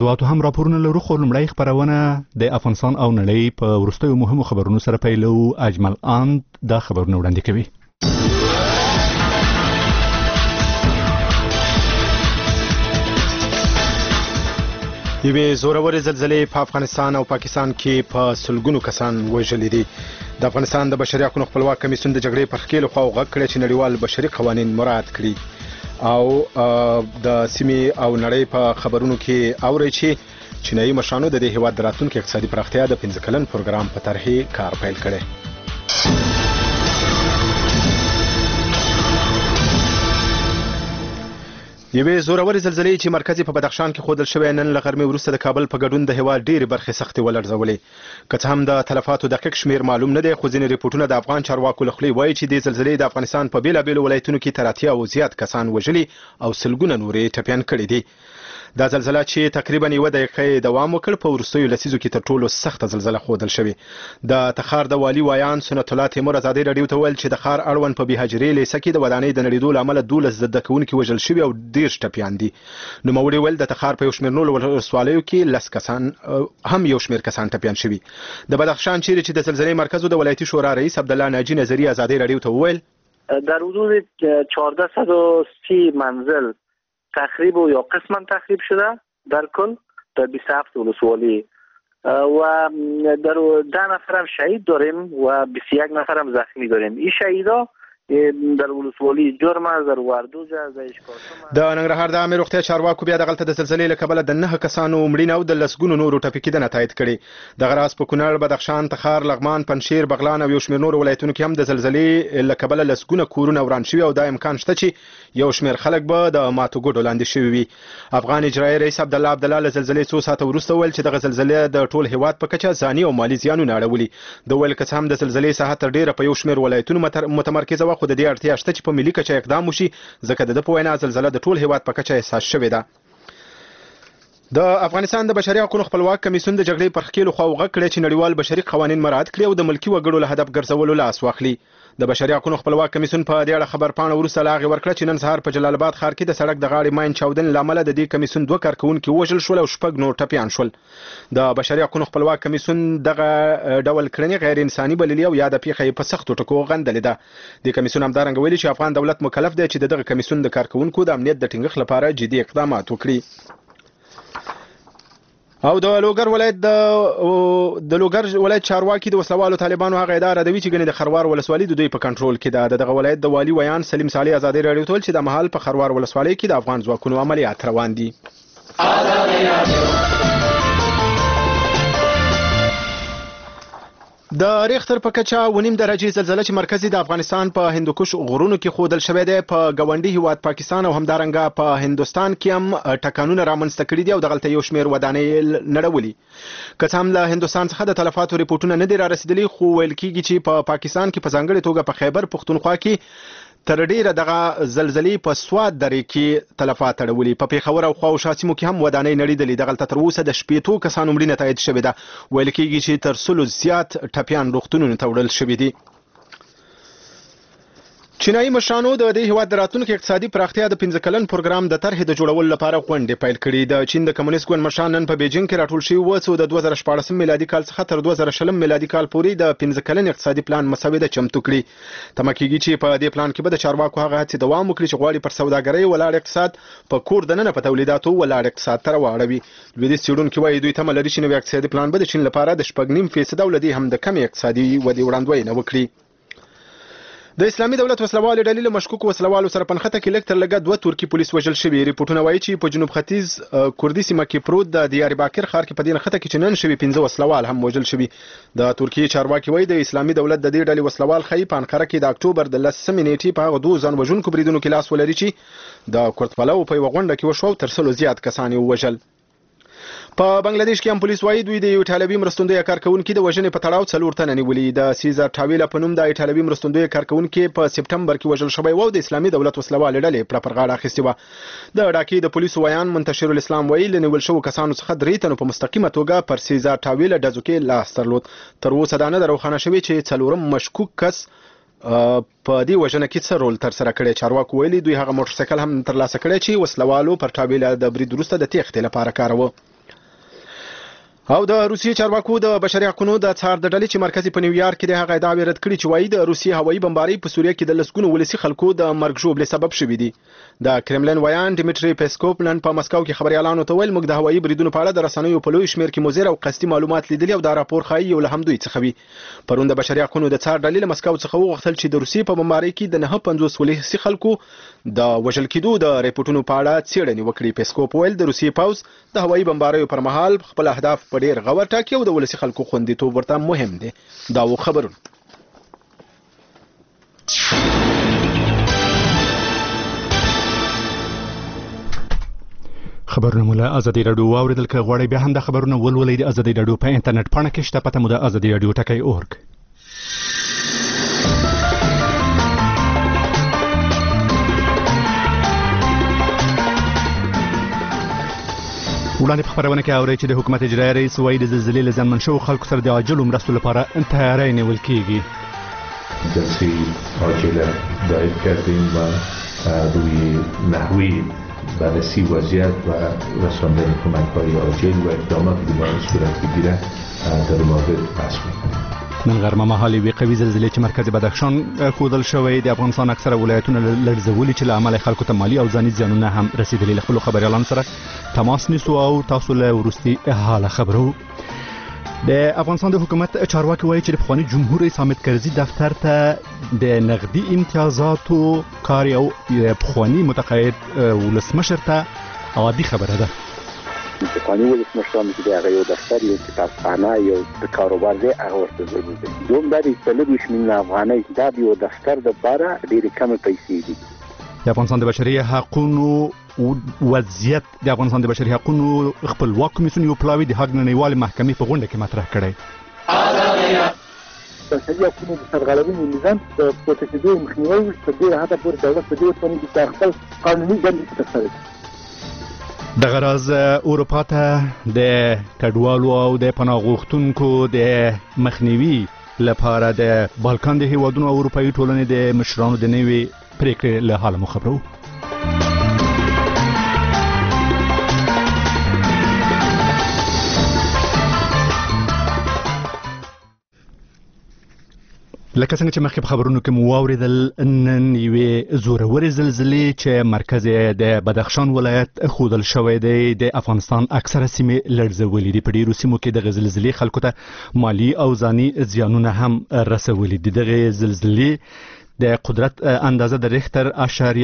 واته هم راپورونه لرو خو لومړی خبرونه د افغانستان او نړۍ په وروستیو مهمو خبرونو سره پیلو. اجمل اند دا خبرونه وړاندې کوي. یوې زورورې زلزلې په افغانستان او پاکستان کې په سلګونو کسان وژلي دي. د افغانستان د بشري حقوقو خپلواک کمیسیون د جګړې په خکیلو خواو غږ کړی چې نړیوال بشري قوانین مراعات کړي او د سیمې او نړۍ په خبرونو کې اوري چې چینایي مشرانو د دې هیواد د راتلونکي اقتصادي پراختیا د 15 کلن پروګرام په طرحې کار پیل کړی. یوې زورورې زلزلې چې مرکزي په بدخشان کې ښودل شوې نن له غرمې وروسته د کابل په ګډون د هیواد ډېرې برخې سختې ولړزولې. که څه هم د تلفاتو دقیق شمیر معلوم نه دی، خو ځینې ریپورټونه د افغان چارواکو له خولې وایي چې د زلزلې د افغانستان په بېلابېلو ولایتونو کې تر 80 او زیات کسان وژلي او سلګونه نورې ټپیان کړي دي. دا زلزله چې تقریبا 1 دقیقه دوام وکړ په وروستیو لسیزو کې تر ټولو سخته زلزله ښودل شوې. د تخار د والي وایان سنت الله تیمور ازادي رادیو ته ویل چې د خار اړوند په بهاجرې لیسه کې د ودانۍ د نړېدو له امله 12 زده کوونکي وژل شوي او 10 ټپیان دي. نوموړي ویل د تخار په یو شمېر نورو ولسوالیو کې 10 کسان هم یو شمېر کسان ټپیان شوي. د بدخشان چیرې چې د زلزلې مرکز د ولایتي شورا رئیس عبدالله ناجی نظری ازادي رادیو ته ویل در حدود 1430 منزل تخریب و یا قسما تخریب شده در کل در 27 ولسوالی و در 10 نفر هم شهید داریم و 21 نفر هم زخمی داریم. این شهیدا در ولسوالی جرمز در وردوج از اشکارسم. د ننګرهار د عامه روغتیا چارواکو بیا دغلته د زلزلې له کبله د 9 کسانو مړینه او د لسګونو نورو ټپي کېدنه تایید کړي. دغه راز په کونړ، بدخشان، تخار، لغمان، پنجشیر، بغلان او یو شمېر نورو ولایتونو کې هم د زلزلې له کبله لسګونه کورونه وران شوي او دا امکان شته چې یو شمېر خلک به د ماتو ګوډو لاندې شوي وي. افغان اجرایي رئیس عبدالله له زلزلې څو ساعته وروسته ویل چې دغه زلزلې د ټول هیواد په کچه ځاني او مالي زیانونه اړولي. د ویل که څه هم د زلزلې ساحه تر ډیره په یو شمېر ولایتونو متمرکزه وه، خو د دې اړتیا شته چې په ملي کچه اقدام وشي، ځکه د په وینا زلزله د ټول هیواد په کچه احساس شوې ده. د افغانستان د بشري حقوقو خپلواک کمیسیون د جګړې پر خکیلو خواو غږ کړی چې نړیوال بشري قوانین مراعات کړي او د ملکي وګړو له هدف ګرځولو لاس واخلي. د بشري حقوقو خپلواک کمیسیون په دې اړه خبرپاڼه وروسته لاغې ورکړه چې نن سهار په جلال آباد ښار کې د سړک د غاړې ماین چاودنې له امله د دې کمیسیون 2 کارکونکي وژل شول او 6 نور ټپیان شول. د بشري حقوقو خپلواک کمیسیون دغه ډول کړنې غیر انساني بللي او یا د پیښې په سختو ټکو غندلې ده. د کمیسیون همدارنګه ویلي چې افغان دولت مکلف دی چې دغه کمیسیون د کارکونکو د امنیت د ټینګښت لپاره جدي اقدامات وکړي. او د لوګر ولایت چارواکي د وسلوالو طالبانو هغه اداره ردوي چې ګنې د خروار ولسوالۍ د دوی په کنټرول کې ده. دغه ولایت د والي ویان سلیم صالح ازادي رادیو ته ویل چې د مهال په خروار ولسوالۍ کې د افغان ځواکونو عملیات روان دي. د ریختر په کچه 1.5 درجې زلزله چې مرکزي د افغانستان په هندوکش غرونو کې ښودل شوې ده په ګاونډي هیواد پاکستان او همدارنګه په هندوستان کې هم ټکانونه رامنځته کړي دي او دغلته یو شمېر ودانۍ نړولي. که څه هم له هندوستان څخه د تلفاتو ریپورټونه نه دي را رسیدلي، خو ویل کېږي چې په پاکستان کې په ځانګړې توګه په خیبر پښتونخوا کې تر ډیره دغه زلزلې په سواد درې کې تلفات اړولي. په پیښور او خواوشا سیمو کې هم ودانۍ نړېدلې. دغلته تر اوسه د 80 کسانو مړینه تایید شوې ده. ویل کېږي چې تر 100 زیات ټپیان روغتونونو ته وړل شوي دي. چینایي مشرانو د دې هیواد د راتلونکي اقتصادي پراختیا د 15 کلن پروګرام د طرحې د جوړولو لپاره غونډې پیل کړي. د چین د کمونیست ګوند مشران نن په بیجینګ کې راټول شوي وو چې د 2014 میلادي کال څخه تر 2020 میلادي کال پورې د 15 کلن اقتصادي پلان مسوده چمتو کړي. تمه کېږي چې په دې پلان کې به د چارواکو هغه هڅې دوام وکړي چې غواړي پر سوداګرۍ ولاړ اقتصاد په کور دننه په تولیداتو ولاړ اقتصاد ته راواړوي. لویدیځ څېړونکي وایي دوی تمه لري چې نوی اقتصادي پلان به د چین لپاره د 8.5% او له دې هم د کمې اقتصادي ودې وړاندوینه وکړي. د اسلامي دولت وسلوالو ډلې له مشکوک وسلوالو سره په نښته کې لږ تر لږه 2 ترکي پولیس وژل شوي. ریپورټونه وایي چې په جنوب ختیځ کوردي سیمه کې پروت د دیار باکر ښار کې په دې نښته کې چې نن شوي 15 وسلوال هم وژل شوي. د ترکیې چارواکي وایي د اسلامي دولت د دې ډلې وسلوال ښایي په انقره کې د اکتوبر د 10 نیټې په هغه 2 ځان وژونکو بریدونو کې لاس ولري چې د کورد پلو په یوه غونډه کې وشو او تر 100 زیات کسان یې ووژل. په بنگلاديش کې هم پولیس وایي دوی د یو ایټالوي مرستندوی کارکونکي د وژنې په تړاو 4 تنه نیولي. د سیزر ټاویلا په نوم د ایټالوي مرستندوی کارکونکي په سپټمبر کې وژل شوی و او د اسلامي دولت وسلوال ډلې پر غاړه اخیستې و. د ډاکې د پولیسو ویان منتشر الاسلام وایي له نیول شوو کسانو څخه 3 تنو په مستقیمه توګه پر سیزر ټاویلا ډزو کې لاس درلود. تر اوسه دا نه روښانه شوی چې 4م مشکوک کس په دې وژنه کې څه رول تر سره کړی. چارواکو ویلي دوی هغه موټر سایکل هم ترلاسه کړی چې وسلوالو پر ټاویلا د برید وروسته د تېښتې لپاره کاروه. او د روسیې چارواکو د بشري حقوقو د څار د ډلې چې مرکزي په نیویارک کې د هغه ادعا رد کړې چې وایي د روسیې هوایي بمبارۍ په سوریه کې د لسګونو ولسی خلکو د مرګ ژوبلې سبب شوې دي. د کرملین ویان ډیمیټری پیسکوف نن په مسکو کې خبريالانو ته ویل موږ د هوایي بریدونو په اړه د رسنیو په لوی شمېر کې مزر او قصدي معلومات لیدلي او دا راپور ښایي یو له همدوی څخه وي. پرون د بشري حقوقو د څار ډلې له مسکو څخه وغوښتل چې د روسیې په بمبارۍ کې د 950 ولسی خلکو د وژل کېدو د ریپورتونو په اړه څېړنې وکړي. پیسکوف ویل د روسیې پوز د هوایي بمباریو پر مهال خپل اهداف په ډېر غور ټاکي او د ولسی خلکو خوندیتوب ورته مهم دی. دا و خبرونه. خبرونه مولا ازادي رادیو اوریدل که غواړئ بیا هم د خبرونه ولولئ د ازادي رادیو په انټرنیټ پاڼه کې شته پته مو د ازادي رادیو ټکی اورګ. وړاندې په خبرونه کې اورئ چې د حکومت اجرایي رئیس وایي د زلزلې له زیانمن شوو خلکو سره د عاجلو مرستو لپاره تیاری نیول کیږي. جلسه عاجله دایر کردیم و روی نحوی بررسی وضعیت و رساندن کمک‌های عاجل و اقداماتی که باید صورت بگیرد در مورد بحث می‌کنیم. نن غرمه مهال یوې قوي زلزلې چې مرکز بدخشان ښودل شوی د افغانستان اکثره ولایتونه لړزولي چې له امله خلکو ته مالي او ځاني زیانونه هم رسیدلي. له خپلو خبریالانو سره تماس نیسو او تاسو له وروستي حاله خبرو. د افغانستان د حکومت چارواکي وایي چې د پخواني جمهور رئیس حامد کرزي دفتر ته د نقدي امتیازاتو کار یو پخواني متقاعد ولسمشر ته عادي خبره ده. پخواني ولسمشرانو چې هغه یو دفتر یو کتابخانه یو د کاروبار ځای هغه ورته ضروري دی. دوم دا د 30 میلیون افغانۍ دا یو دفتر دپاره ډېرې کمې پیسې دي. د افغانستان د بشري حقوقو وضعیت د افغانستان د بشري حقوقو خپلواک کمیسیون یو پلاوی د حق نړیوالې محکمې په غونډه کې مطرح کړی. بشري حقوقو د سرغړونې نظام د پورته کېدو مخنیوی وشي تر ډېره حده پورې دولت په دې ورته چې خپل قانوني دندې ترسره کړي. دغه راز اروپا ته د کډوالو او د پناه غوښتونکو د مخنیوي لپاره د بالکان د هیوادونو او اروپایي ټولنې د مشرانو د نوي پریکړې له حاله مو خبرو. لکه څنګه چې مخکې په خبرونو کې مو واوریدل نن یوې زورورې زلزلې چې مرکز د بدخشان ولایت ښودل شوی دی د افغانستان اکثره سیمې لړزولې دي. په ډېرو سیمو کې دغه زلزلې خلکو ته مالي او ځاني زیانونه هم رسولي دي. دغه زلزلې د قدرت اندازه د ریختر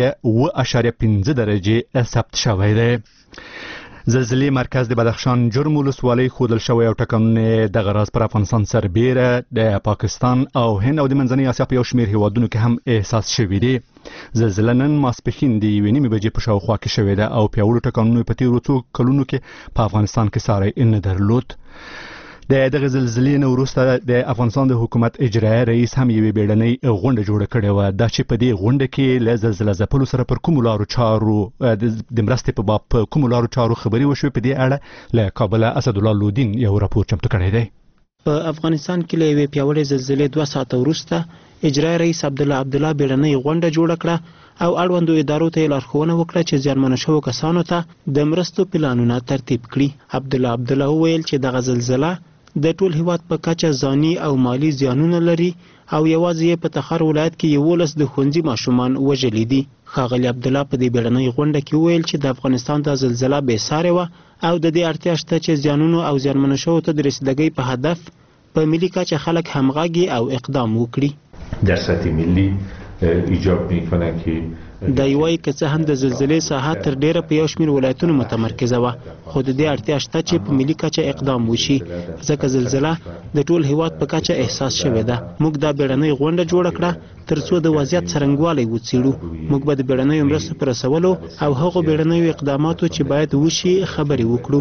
0.5 درجې ثبت شوی دی. زلزلې مرکز د بدخشان جرم ولسوالۍ ښودل شوی او ټکانونه دغه راز پر افغانستان سربیره د پاکستان او هند او د منځنۍ اسیا په یو شمېر هیوادونو کې هم احساس شوی دی. زلزله نن ماسپښین د 1:30 بجې په شاوخوا کې شوې ده او پیاوړو ټکانونو په تیرو څو کلونو کې په افغانستان کې ساری نه درلود. د دغه زلزلې نه وروسته د افغانستان د حکومت اجرایي رئیس هم یوې بیړنۍ غونډه جوړه کړې وه. دا چې په دې غونډه کې له زلزله ځپلو سره پر کومو لارو چارو د مرستې په باب په کومو لارو چارو خبرې وشوې. په دې اړه له کابله اسدالله لودین یو راپور چمتو کړی دی. په افغانستان کې له یوې پیاوړې زلزلې 2 ساعته وروسته اجرایي رئیس عبدالله بیړنۍ غونډه جوړه کړه او اړوندو ادارو ته لارښوونه وکړه چې زیانمنو شوو کسانو ته د مرستو پلانونه ترتیب کړي. عبدالله وویل چې دغه زلزله د ټول هیواد په کچه ځاني او مالی زیانونه لري او یوازې په تخار ولایت کې 11 د ښوونځي ماشومان وژلي دي. ښاغلي عبدالله په دې بیړنۍ غونډه کې وویل چې د افغانستان د زلزله بې سارې وه او د دې اړتیا شته چې زیانونو او زیانمنو شوو ته د رسیدګۍ په هدف په ملي کچه خلک همغږي او اقدام وکړي. در سطح ملی ایجاب میکنه که دا یوای که څه هم د زلزلې ساحه تر ډیره په یو شمېر ولایتونو متمرکزه وه خو د دې اړتیا شته چې په ملي کچه اقدام وشي ځکه زلزله د ټول هیواد په کچه احساس شوې ده. موږ دا بیړنۍ غونډه جوړه کړه ترڅو د وضعیت څرنګوالی وڅېړو. موږ به د بیړنیو مرستو په رسولو او هغو بیړنیو اقداماتو چې باید وشي خبرې وکړو.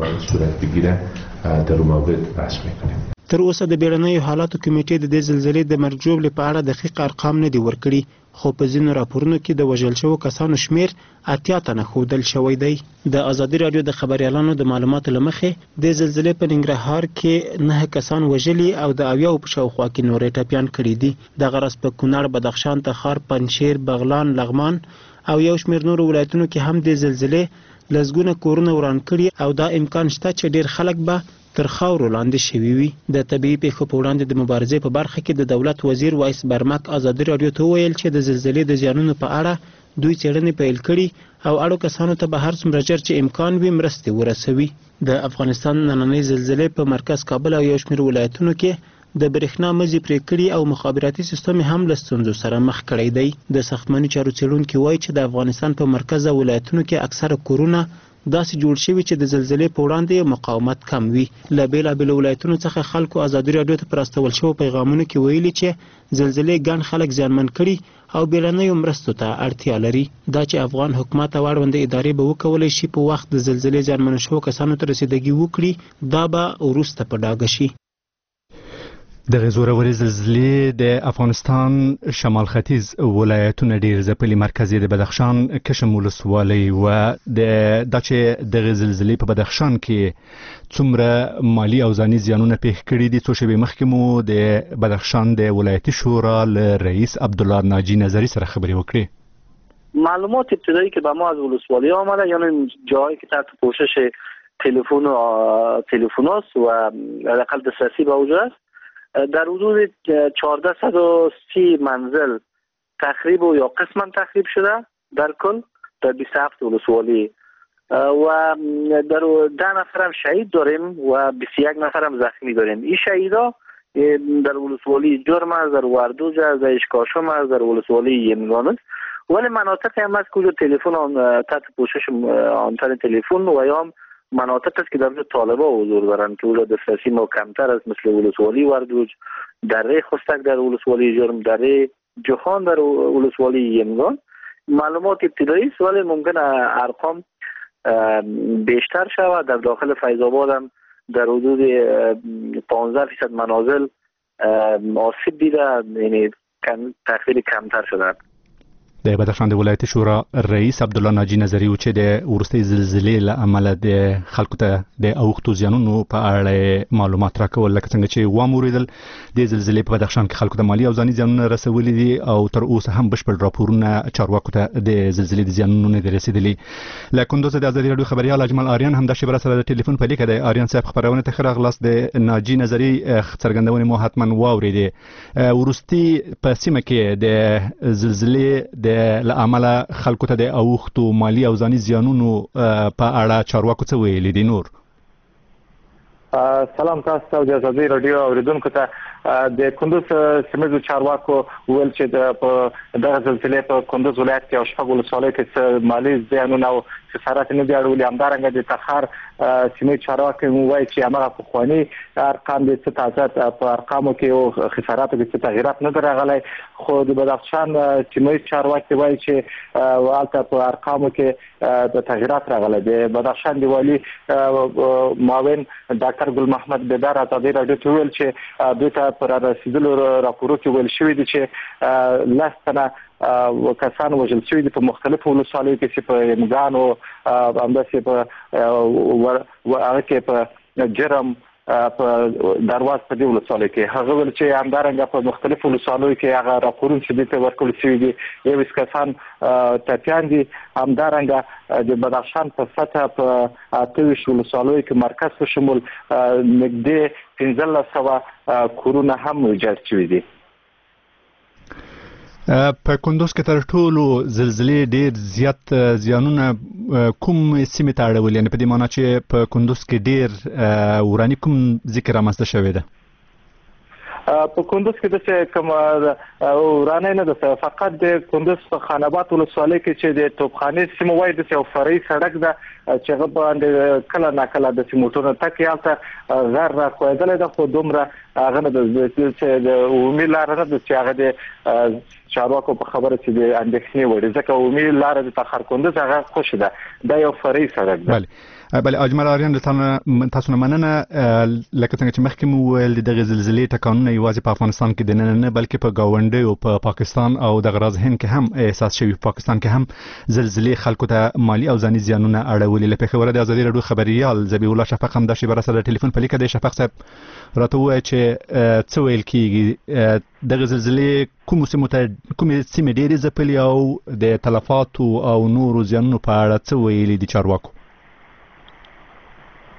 تر اوسه د بیړنیو حالاتو کمیټې د دې زلزلې د مرګ ژوبلې په اړه دقیق ارقام نه دي ورکړي خو په ځینو راپورونو کې د وژل شوو کسانو شمیر 80 تنه ښودل شوی دی. د ازادي راډیو د خبریالانو د معلوماتو له مخې د زلزلې په ننګرهار کې 9 کسان وژلي او د 80 په شاوخوا کې نورې ټپیان کړي دي. دغه راز په کونړ، بدخشان، تخار، پنجشیر، بغلان، لغمان او یو شمیر نورو ولایتونو کې هم د زلزلې لزګونه کورونه وران کړي او دا امکان شته چې ډیر خلک به تر خاورو لاندې شوي وي. د طبیعي پیښو په وړاندې د مبارزې په برخه کې د دولت وزیر وایس برمک ازادي راډیو ته وویل چې د زلزلې د زیانونو په اړه دوی څېړنې پیل کړي او اړو کسانو ته به هر څومره ژر چې امکان وي مرستې ورسوي. د افغانستان نننۍ زلزلې په مرکز کابل او یو شمېر ولایتونو کې د برېښنا مزي پرې کړي او مخابراتي سیستم هم له ستونزو سره مخ کړی دی. د ساختماني چارو څېړونکي وایي چې د افغانستان په مرکز ولایتونو کې اکثره کورونه داسې جوړ شوي چې د زلزلې په وړاندې مقاومت کم وي. له بېلابېلو ولایتونو څخه خلکو ازادي راډیو ته په راستول شوو پیغامونو کې ویلي چې زلزلې ګڼ خلک زیانمن کړي او بیړنیو مرستو ته اړتیا لري. دا چې افغان حکومت او اړونده ادارې به وکولی شي په وخت د زلزلې زیانمنو شوو کسانو ته رسیدګي وکړي، دا به وروسته په ډاګه شي. د زورورې زلزلې د افغانستان شمال ختیځ ولایتونه ډیر ځپلي. مرکز د بدخشان کشم ولسوالۍ و دا چې د زلزلې په بدخشان کې څومره مالی او ځاني زیانونه پیښ کړي دي. څو شېبې مخکې مو د بدخشان د ولایتي شورا له رئیس عبدالله ناجی نظری سره خبرې وکړې. معلومات ابتدایی که به ما از ولسوالی آمده یعنی جایی که تحت پوشش تلفن است و حداقل دسترسی به اونجا است، در حدود 1430 منزل تخریب و یا قسما تخریب شده در کل در 27 ولسوالی و در 10 نفر هم شهید داریم و 21 نفر هم زخمی داریم. این شهیدا در ولسوالی جرم است، در وردوج است، در اشکاشم است، در ولسوالی یمگان است. ولی مناطق هم است کجا تلفن تحت پوشش آنتن تلفن و یا مناطق است که در طالبا حضور دارند که اونجا دسترسی ما کمتر است، مثل ولسوالی وردوج، دره خستک در ولسوالی جرم، دره جهان در ولسوالی یمگان. معلومات ابتدایی است ولی ممکنه ارقام بیشتر شود. در داخل فیض آباد هم در حدود 15% منازل آسیب دیده، یعنی تخفیف کمتر شده. د بدخشان د ولایتي شورا رئیس عبدالله ناجی نظری و چې د وروستۍ زلزلې له امله د خلکو ته د اوښتو زیانونو په اړه معلومات راکول، لکه څنګه چې واوریدل د زلزلې په بدخشان کې خلکو ته مالی او ځاني زیانونه رسولي دي او تر اوسه هم بشپړ راپورونه چارواکو ته د زلزلې د زیانونو نه دي رسیدلي. له کندوز د ازادي راډیو خبريال اجمل آریان هم د شبره سره د ټلیفون په لیکه د آریان صاحب خبرونه ته خراغلاس د ناجی نظری څرګندونې مو حتما واوریدي. وروستي په سیمه کې د زلزلې له امله خلکو ته د اوښتو مالی او ځاني زیانونو په اړه چارواکو څه ویلي دي؟ نور سلام تاسو ته د ازادي راډیو اوریدونکو ته. د کندوز سیمه چارواکو ویل چې د زلزلې په کندوز ولایت کې او شپږ ولسوالۍ کې مالی زیانونه او خسارات نه دي اړولي. همدارنګه د تخار سیمه چارواکو وایي چې هغه پخواني ارقام د څه تازه په ارقامو کې او خساراتو کې څه تغیرات نه راغلي، خو د بدخشان سیمه چارواکو وایي چې والته په ارقامو کې د تغیرات راغلي. د بدخشان دی والی معاون ډاکټر ګل محمد بیدار ازادي راډیو ته ویل چې دوی ته پر رسیدلو راپورو کې ویل شوی دی چې لاستنه کسان وژل شوي دي په مختلفو ولسوالیو کې چې په یمګان او همداسې په هغه کې په جرم په درواز په دې ولسوالیو کې. هغه ویل چې همدارنګه په مختلفو ولسوالیو کې هغه راپورونه چې دې ته ورکړل شوي دي 21 کسان ټپیان دي. همدارنګه د بدخشان په سطح په 28 ولسوالیو کې مرکز په شمول نږدې 1500 کورونه هم ویجاړ شوي دي. په کندوز کې تر ټولو زلزلې ډیر زیات زیانونه کوم سیمه ته اړولي؟ یعنی په دې معنی چې په کندوز کې ډیر ورانی کوم ذکر رامنځته شوی ده؟ په کندوز کې د کوم ورانه نه ده، فقط د کندوز په خاناباد ولسوالۍ کې چې د توپخانې سیمه وای د یو فرعي سړک ده چې هغه باندې کله ناکله د موټرونو تک یالته غیر را کویدل ده، خو دومره هغه نه د عمومي لار نه ده چې هغه د چارواکو په خبره چې د اندېښنې وړي، ځکه عمومي لار د تخار کندوز هغه خوش ده، دا یو فرعي سړک ده. بله اجمل آریان تاسو نه مننه. لکه څنګه چې مخکې مو ویل دغه زلزلې ټکانونه یوازې په افغانستان کې د نه بلکې په ګاونډیو په پاکستان او د غراز هند کې هم احساس شوی. په پاکستان کې هم زلزلې خلکو ته مالی او ځاني زیانونه اړولي. له پېښوره د ازادي راډیو خبريال ذبیح الله شفق هم د شبره سره ټلیفون په لیکه دی. شفق صاحب راته ووایه چې څه ویل کېږي دغه زلزلې کومې سیمې ډېرې ځپلي او د تلفاتو او نورو زیانونو په اړه څه ویلي دي چارواکو؟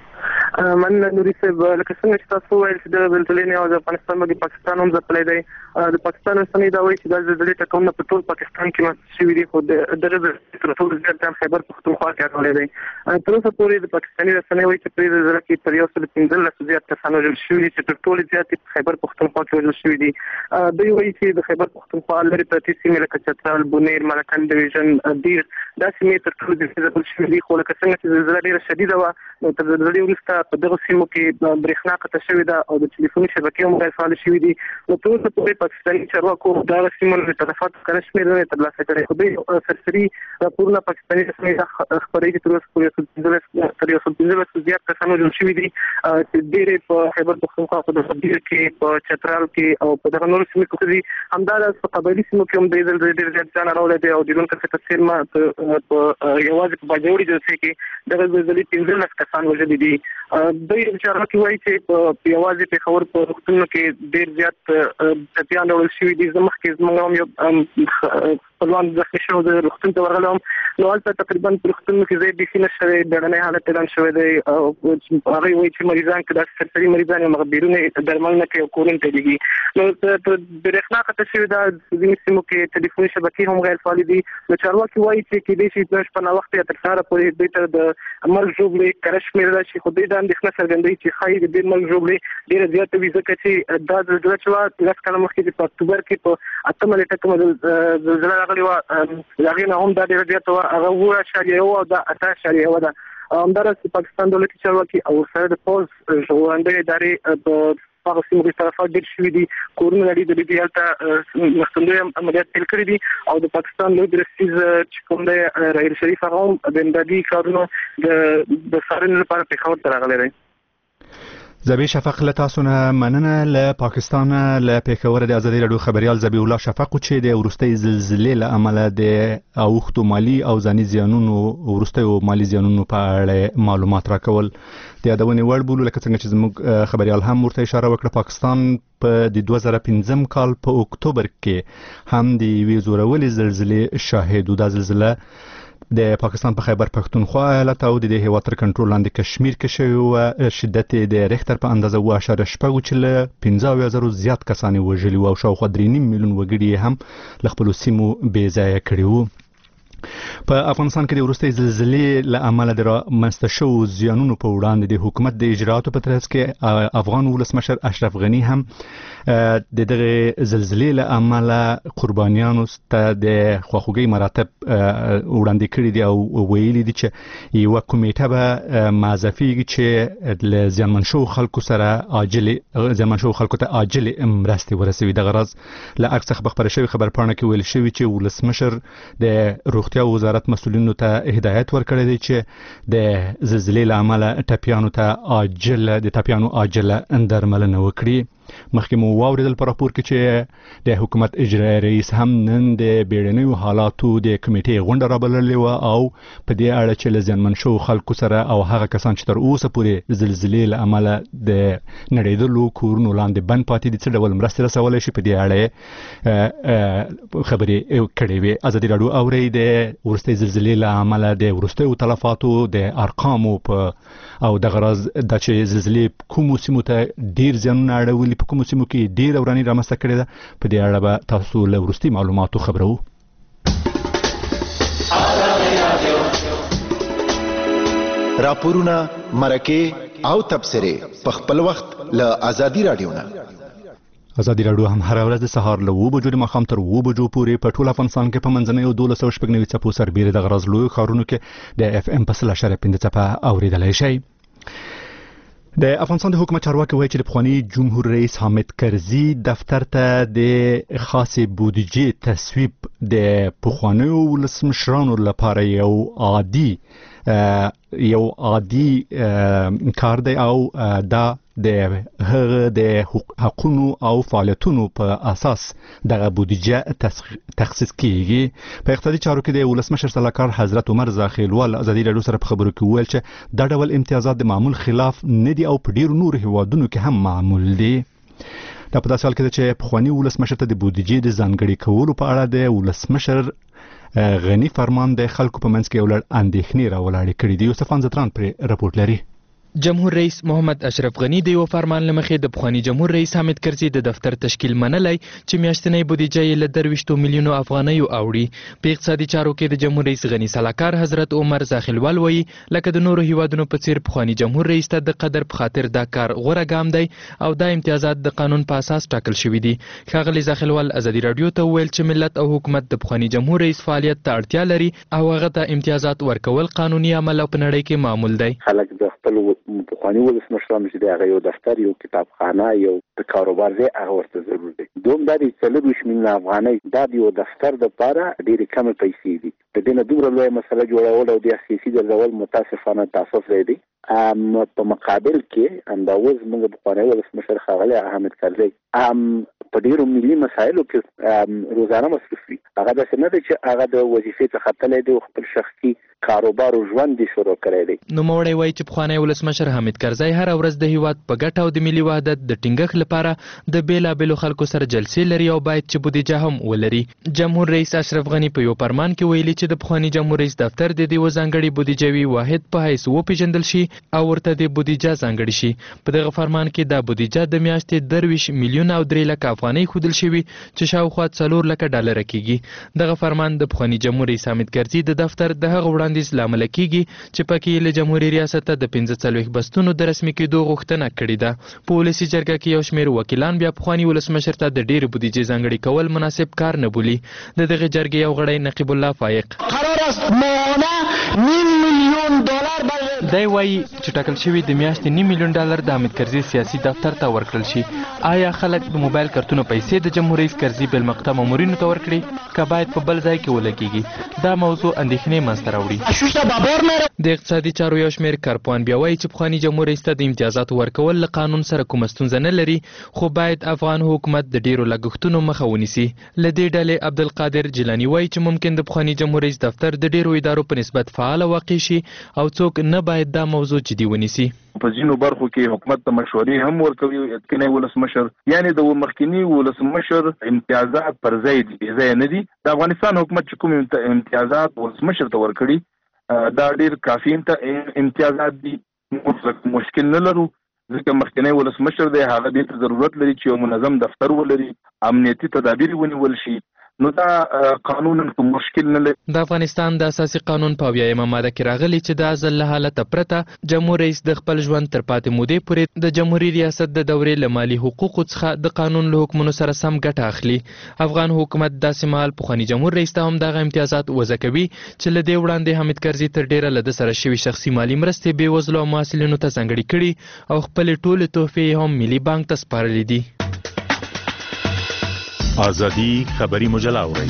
من نوري صاحب لکه څنګه چې تاسو ویل چې د زلزلې نه د افغانستان باندې پاکستان هم ځپلی دی د پاکستان رسنۍ دا وایي چې د زلزلې ټکونه په ټول پاکستان کې مات شوي دي خو دغه تر ټولو زیات د خیبر پښتونخوا کې راغلی دی تر اوسه پورې د پاکستاني رسنۍ وایي چې په دې زلزلې کې تر 115 زیات کسان وژل شوي دي چې تر ټولو زیات په خیبر پښتونخوا کې وژل شوي دي دوی وایي چې د خیبر پښتونخوا لري پرتې سیمې لکه چترال بونیر ملکن ډیویژن ډیر دا سیمې تر ټولو زیات ځپل شوي دي خو لکه څنګه چې زلزله ډیره شدیده وه نو تر زلزلې وروسته په دغه سیمو کې برېښنا قطع شوې ده او د ټلیفوني شبکې هم غیر فعاله شوي دي نو تر اوسه پورې پاکستاني چارواکو دغه سیمو د تلفاتو کره شمېر نه ترلاسه کړی خو دوی سرسري راپورونه پاکستاني رسنۍ خپروي چې تر اوسه پورې تر 115 زیات کسان وژل شوي دي چې ډېرې په خیبر پښتونخوا په ډیر کې په چترال کې او په دغه نورو سیمو کې دي همدارس په قبایلي سیمو کې هم د زلزلې ډېر زیات ځان راوړی دی او د لون کسه تفسیر ما په یوازې په باجوړي جلسې کې دغه زلزلې 15 کسان وژلي دي دوی چارواکي وایي چې په یوازې پېښور په روغتونونو کې ډېر زیات ټپیان راوړل شوي دي مخکې زموږ هم یو خپلوان زخمي شوي د روغتون ته ورغلم نو هلته تقریبا په روغتونونو کې ځای بیخي نه شوی بیړنی حالت اعلان شوی دی او هغوی وایي چې مریضان که داسې سرسري مریضان یې بیرون درملنه کوي او کورونو ته لېږي نو برېښنا قطع شوې ده ځینې سیمو کې ټلیفوني شبکې هم غیر فعالې دي نو چارواکي وایي چې کېدای شي د شپه ناوخته یا تر سهاره پورې دوی ته د مرګ ژوبلې کره شمېرلی شي خو دوی دا اندېښنه څرګندوي چې ښایي د دې مرګ ژوبلې ډېره زیاته وي ځکه چې دا زلزله چې وه 10 کاله مخکې په اکتوبر کې په 8 نیټه کومه زلزله راغلې وه د هغې نه هم دا ډېره زیاته وه هغه 7.1 او دا 8.1 ده همداراز پاکستان دولتي چارواکي او سره د پوز ژغورندوی ادارې په هغه سیمو کې تلفات ډېر شوي دي کورونه لري د دې هلته مرستندوی عملیات پیل کړي دي او د پاکستان لوی درستیز چې کوم دی راحیل شریف هغه هم د امدادي کارونو د څارنې لپاره پېښور ته راغلی دی زبی شفق له تاسو نه مننه له پاکستان له پېښور د ازادي راډیو خبريال زبی الله شفق چې د ورستۍ زلزلې له امله د اوښتو مالی او ځاني زیانونو ورستۍ مالی زیانونو په اړه معلومات راکول د یادونې وړ بولو لکه څنګه چې زموږ خبريال هم ورته اشاره وکړه پاکستان په د 2015 کال په اکتوبر کې هم د یوې زورولې زلزلې شاهد و دا زلزله د پاکستان په خیبر پښتونخوا ایالت او د هیواد تر کنټرول لاندې کشمیر کې شوی او شدت د ریختر په اندازه 2.6 چې له 15,000 زیات کسان وژلي او شاوخوا 3.5 میلیون وګړي هم له خپل سیمو بې ځایه کړي وو په افغانستان کې د ورستۍ زلزلې له امله د رامنځته شوو زیانونو په وړاندې د حکومت د اجرااتو په ترڅ کې افغان ولسمشر اشرف غني هم د دغه زلزلې له امله قربانیانو ته د خواخوږۍ مراتب وړاندې کړي دي او ویلي دي چې یوه کمیټه به معزفیږي چې له زیانمن شوو خلکو سره زیانمن شوو خلکو ته عاجل مرستې ورسوي دغه راز له عکس څخه خبره شوې خبرپاڼه کې ویل شوي چې ولسمشر د روغتیا وزارت مسؤلینو ته هدایت ورکړی دی چې د زلزلې له امله ټپیانو عاجله درملنه وکړي مخکې مو واورېدل په راپور کې چې د حکومت اجرایي رئیس هم نن د بیړنیو حالاتو د کمیټې غونډه رابللې وه او په دې اړه چې له زیانمن شوو خلکو سره او هغه کسان چې تر اوسه پورې زلزلې له امله د نړېدلو کورونو لاندې بند پاتې دي څه ډول مرستې رسولی شي په دې اړه خبرې کړې وې ازادي راډیو اورئ د وروستۍ زلزلې له امله د وروستیو تلفاتو د ارقامو او دغه راز دا چې زلزلې کومو سیمو ته ډېر زیانونه اړولي په کومو سیمو کې ډېره وراني رامنځته کړې ده په دې اړه به تاسو له وروستي معلوماتو خبرو راپورونه مرکې او تبصرې په خپل وخت له ازادي راډیو نه ازادي راډیو هم هر ورځ د سهار له 7 بجو د ماښام تر 7 بجو پورې په ټول افغانستان کې په منځنیو 1290 څپو سربېره د غرض لوی ښارونو کې د FM په 0.5 څپه اورېدلی شئ د افغانستان د حکومت چارواکي وایي چې د پخواني جمهور رئیس حامد کرزي دفتر ته د خاصې بودیجې تصویب د پخوانیو ولسمشرانو لپاره یو عادي کار دی او دا د هغه د حقوقو او فعالیتونو په اساس دغه بودیجه تخصیص کیږي په اقتصادي چارو کې د ولسمشر سلاکار حضرت عمر زاخیلوال ازادي راډیو سره په خبرو کې ویل چې دا ډول امتیازات د معمول خلاف نه دي او په ډیرو نورو هیوادونو کې هم معمول دي دا په داسې حال کې چې پخواني ولسمشر ته د بودیجې د ځانګړي کولو په اړه د ولسمشر غنی فرمان د خلکو په منځ کې یو لړ اندېښنې راولاړې کړې دي یوسف انزتران پر راپورټ لري جمهور رئیس محمد اشرف غنی د یو فرمان لمخې د پخوانی جمهور رئیس حامد کرزي د دفتر تشکیل منلای چې میاشتنۍ بودیجه یې له 23 میلیونو افغانیو اوړي. په اقتصادي چارو کې د جمهور رئیس غنی سلاکار حضرت عمر زاخلوال وایي لکه د نورو هیوادونو په څیر پخوانی جمهور رئیس ته د قدر په خاطر دا کار غوره ګام دی او دا امتیازات د قانون په اساس ټاکل شوي دي. ښاغلي زاخلوال ازادي رادیو ته وویل چې ملت او حکومت د پخوانی جمهور رئیس فعالیت ته اړتیا لري او هغه ته امتیازات ورکول قانوني عمل په نړۍ کې معمول دی. خلک د خپل پخوانی ولسمشرانو چې د هغه یو دفتر یو کتابخانه یو د کاروبار ځای هغه ورته ضرور دی. دوم دا د 24 میلیونه افغانۍ دا د یو دفتر دپاره ډېرې کمې پیسې دي. د دې نه دومره لویه مسله جوړول او د سیاسي ګرځول متاسفانه تاسف دی. په مقابل کې همداوز موږ پخوانی ولسمشر ښاغلی حامد کرزي په ډېرو ملي مسایلو کې روزانه مصروف وي. هغه داسې نه دی چې هغه د وظیفې څخه تللی دی او خپل شخصي کاروبار او ژوند یې شروع کړی دی. نوموړی وایي چې پخوانی ولسمشر حامد کرزي هره ورځ د هیواد په ګټه او د ملي وحدت د ټینګښت لپاره د بېلابېلو خلکو سره جلسې لري او باید چې بودیجه هم ولري. جمهور رئیس اشرف غني په یو فرمان کې ویلي چې د پخوانی جمهور رئیس دفتر د دې ځانګړي بودیجوي واحد په حیث وپېژندل شي او ورته د بودیجه ځانګړي شي. په دغه فرمان کې دا بودیجه د میاشتې 23 میلیونه او 3 لکه افغانۍ ښودل شوي چې شاوخوا 4 لکه ډالره کېږي. دغه فرمان د پخوانی جمهور رئیس حامد کرزي د دفتر د هغه وړاندیز له امله کېږي چې پکې له جمهوري ریاسته د 45 بستونو د رسمي کېدو غوښتنه کړې ده. په ولسي جرګه کې یو شمېر وکیلان بیا پخوانی ولسمشر ته د ډېرې بودیجې ځانګړي کول مناسب کار نه بولي. د دغې جرګې یو غړی نقیب الله فایق قرار است ماهانه $9 میلیون دی وایي چې ټاکل شوي د میاشتې $9 میلیون د حامد کرزي سیاسي دفتر ته ورکړل شي. آیا خلک د موبایل کارتونو پیسې د جمهور رئیس کرزي بالمقطع مامورینو ته ورکړي که باید په بل ځای کې ولګېږي؟ دا موضوع اندېښنې منځته راوړي. د اقتصادي چارو یو شمېر کارپوهان بیا وایي چې پخواني جمهور رئیس ته د امتیازاتو ورکول له قانون سره کومه ستونزه نه لري خو باید افغان حکومت د ډېرو لګښتونو مخه ونیسي. له دې ډلې عبدالقادر جیلاني وایي چې ممکن د پخواني جمهور رئیس دفتر د ډېرو ادارو په نسبت فعاله واقع شي او څوک نه باید دا موضوع جدي ونیسي. په ځینو برخو کې حکومت ته مشورې هم ورکوي. اتکنی ولسمشر یعنی د مخکینی ولسمشر امتیازات پر ځای دي بې ځایه نه دي. د افغانستان حکومت چې کوم امتیازات ولسمشر ته ورکړي دا ډېر کافي امتیازات دي. مشکل نه لرو ځکه مخکینی ولسمشر دی هغه دې ته ضرورت لري چې یو منظم دفتر ولري امنیتي تدابیر ونیول شي. نو دا قانونا کوم مشکل نه لري. د افغانستان د اساسي قانون په 80مه ماده کې راغلي چې د ازل له حالته پرته جمهور رئیس د خپل ژوند تر پاتې مودې پورې د جمهوري ریاست د دورې له مالي حقوقو څخه د قانون له حکمونو سره سم ګټه اخلي. افغان حکومت داسې مهال پخواني جمهور رئیس ته هم دغه امتیازات وضع کوي چې له دې وړاندې حامد کرزي تر ډېره له ده سره شوي شخصي مالي مرستې بېوزلو او محصلینو ته ځانګړي کړي او خپلې ټولې تحفې هم ملي بانک ته سپارلې دي. آزادی خبری مجله اورئ.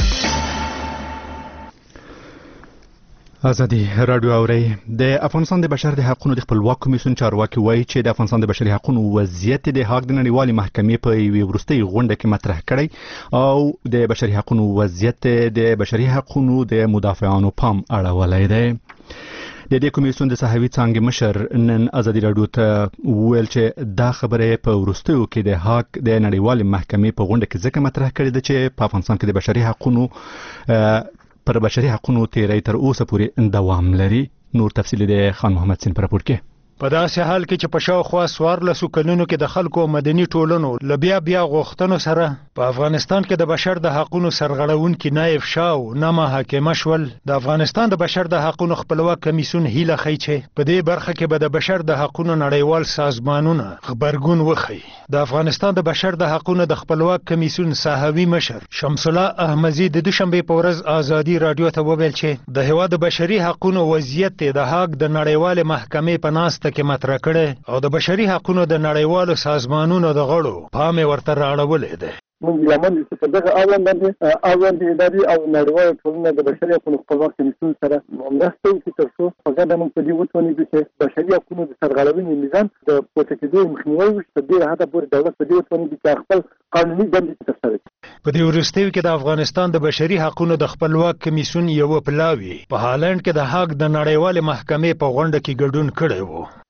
ازادي رادیو اوري. د افغانستان د بشر د حقوقو د خپلواک کمیسیون چارواکي وایي چې د افغانستان د بشري حقوقو وضعیت د هاګ د نړیوالې محکمې په یوې وروستۍ غونډه کې مطرح کړی او د بشري حقوقو وضعیت د بشري حقوقو د مدافعانو پام اړولی دی. د دې کمیسیون د صحوي څانګې مشر نن ازادي رادیو ته وویل چې دا خبره په وروستیو کې د هاګ د نړیوالې محکمې په غونډه کې ځکه مطرح کړې ده چې په افغانستان کې د بشري حقوقو پر بشري حقوقو تیری تر اوسه پورې دوام لري. نور تفصیل د خان محمد سین پر راپور کې. په داسې حال کې چې په شاوخوا 14 کلونو کې د خلکو مدني ټولنو له بیا غوښتنو سره په افغانستان کې د بشر د حقوقو سرغړونکي نایب شاه نه محاکمه شول، د افغانستان د بشر د حقوقو خپلواک کمیسیون هیله کوي چې په دې برخه کې به د بشر د حقوقو نړیوال سازمانونه خبرګون وخی. د افغانستان د بشر د حقوقو د خپلواک کمیسیون صحوي مشر شمس الله احمدی د دوشنبه په ورځ ازادي رادیو ته وویل چې د هیواد بشري حقوقو وضعیت د هاګ د نړیوال محکمې په ناسته کې مطرح کړي او د بشري حقوقو د نړیوالو سازمانونو د غړو پام ورته راړولې ده. موږ لمن چې په دغه اړوند اداري او نړیوال ټولنه د بشري حقوقو خپلواک کمیسیون سره مرسته وکړي تر څو په ګډه موږ په دې وتوانیږو چې بشري حقوقو د سرغړونې نظام د پورته کېدو مخنیوی وشي. په دې حد پورې دولت په دې وتوانیږي چې خپل قانوني دندې ترسره کړي. په دې وروستیو کې د افغانستان د بشري حقوقو د خپلواک کمیسیون یو پلاوی په هالند کې د هاګ د نړیوال محکمې په غونډه کې ګډون کړی و.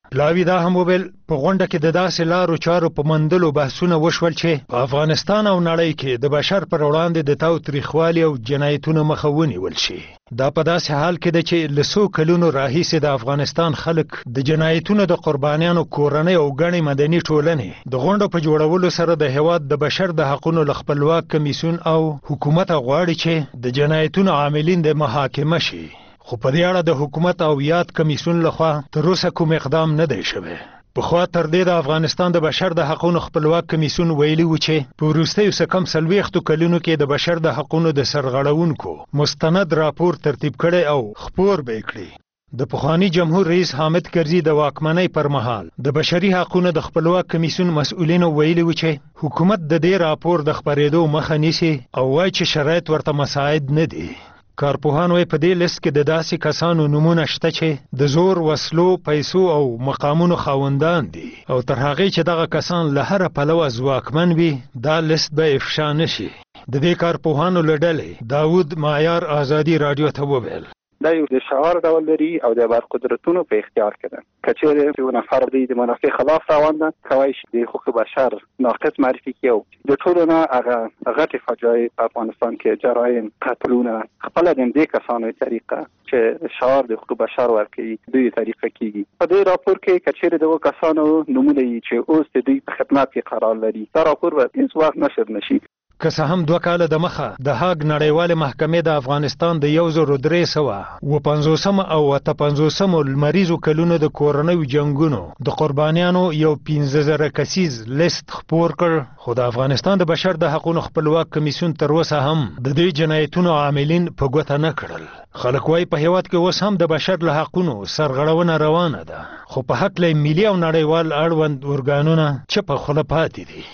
لاوی دا هم وویل په غونډه کې د داسې لارو چارو په موندلو بحثونه وشول چې په افغانستان او نړۍ کې د بشر پر وړاندې د تاوتریخوالي او جنایتونو مخه ونیول شي. دا په داسې حال کې ده چې له څو کلونو راهیسې د افغانستان خلک د جنایتونو د قربانیانو کورنۍ او ګڼې مدني ټولنې د غونډو په جوړولو سره د هېواد د بشر د حقونو له خپلواک کمیسیون او حکومت غواړي چې د جنایتونو عاملین د محاکمه شي. خو په دې اړه د حکومت او یاد کمیسیون لخوا تر اوسه کوم اقدام نه دی شوی. پخوا تر دې د افغانستان د بشر د حقونو خپلواک کمیسیون ویلي و چې په وروستیو څه کم 40 کلونو کې د بشر د حقونو د سرغړونکو مستند راپور ترتیب کړی او خپور به کړي. د پخوانی جمهور رئیس حامد کرزي د واکمنۍ پر مهال د بشري حقونو د خپلواک کمیسیون مسؤلینو ویلي و چې حکومت د دې راپور د خپرېدو مخه نیسي او وایي چې شرایط ورته مساعد نه دي. کارپوهان وايي په دې لیست کې د داسې کسانو نمونه شته چې د زور، وسلو، پیسو او مقامونو خاوندان دي او تر هغې چې دغه کسان له هره پلوه ځواکمن وي دا لیست به افشا نشي. د دې کارپوهانو له ډلې داود مایار آزادي راډیو ته وویل دا یو د شعار ډول لري او د برقدرتونو په اختیار کې ده. کچېرې یو نفر د منافع خلاف روان ده کوي چې د حقوق بشر ناقص معرفي کوي د ټولو نه هغه غټ فجایع په افغانستان کې جرایم، قتلونه خپل د دې کسانو طریقه چې شعار د حقوق بشر ورکوي دوی طریقه کیږي. په دې راپور کې کچېرې د کسانو نمونه یې چې اوس د دوی په خدمت کې قرار لري دا راپور به هیڅ وخت نشر نشي. که څه هم 2 کاله د مخه د هاګ نړیوالې محکمې د افغانستان د 1350 او 58 لمریزو کلونو د کورنیو جنگونو د قربانیانو یو 15000 کسیز لیست خپور کړ، خو د افغانستان د بشر د حقونو خپلواک کمیسیون تر اوسه هم د دې جنایتونو عاملین په ګوته نه کړل. خلک وايي په هیواد کې اوس هم د بشر له حقونو سرغړونه روانه ده، خو په حق له ملي او نړیوال اړوند ارګانونه چپ خوله پاتې دي.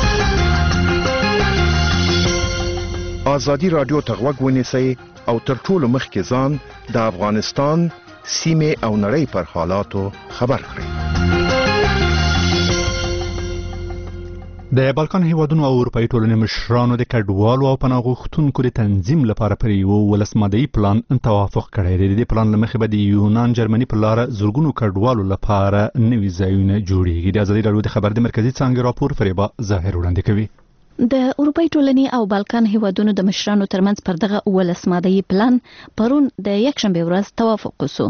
آزادی رادیو ته غوږ ونیسئ او تر ټولو مخکې ځان د افغانستان سیمې او نړۍ پر حالاتو خبر کړئ. د بالکان هیوادونو او اروپایي ټولنې مشرانو د کډوالو او پناه غوښتونکو د تنظیم لپاره پر یو ولسمدایي پلان توافق کړی دی. د دې پلان له مخې به د یونان جرمني په لاره زرګونو کډوالو لپاره نوي ځایونه جوړیږي. د ازادي رادیو د خبر د مرکزي څانګې راپور فریبا ظاهر وړاندې کوي. د اروپای ټولنې او بالکان هیوادونو د مشرانو ترمنځ پر دغه ولسمدایي پلان پرون د یکشنبه ورځ توافق وشو.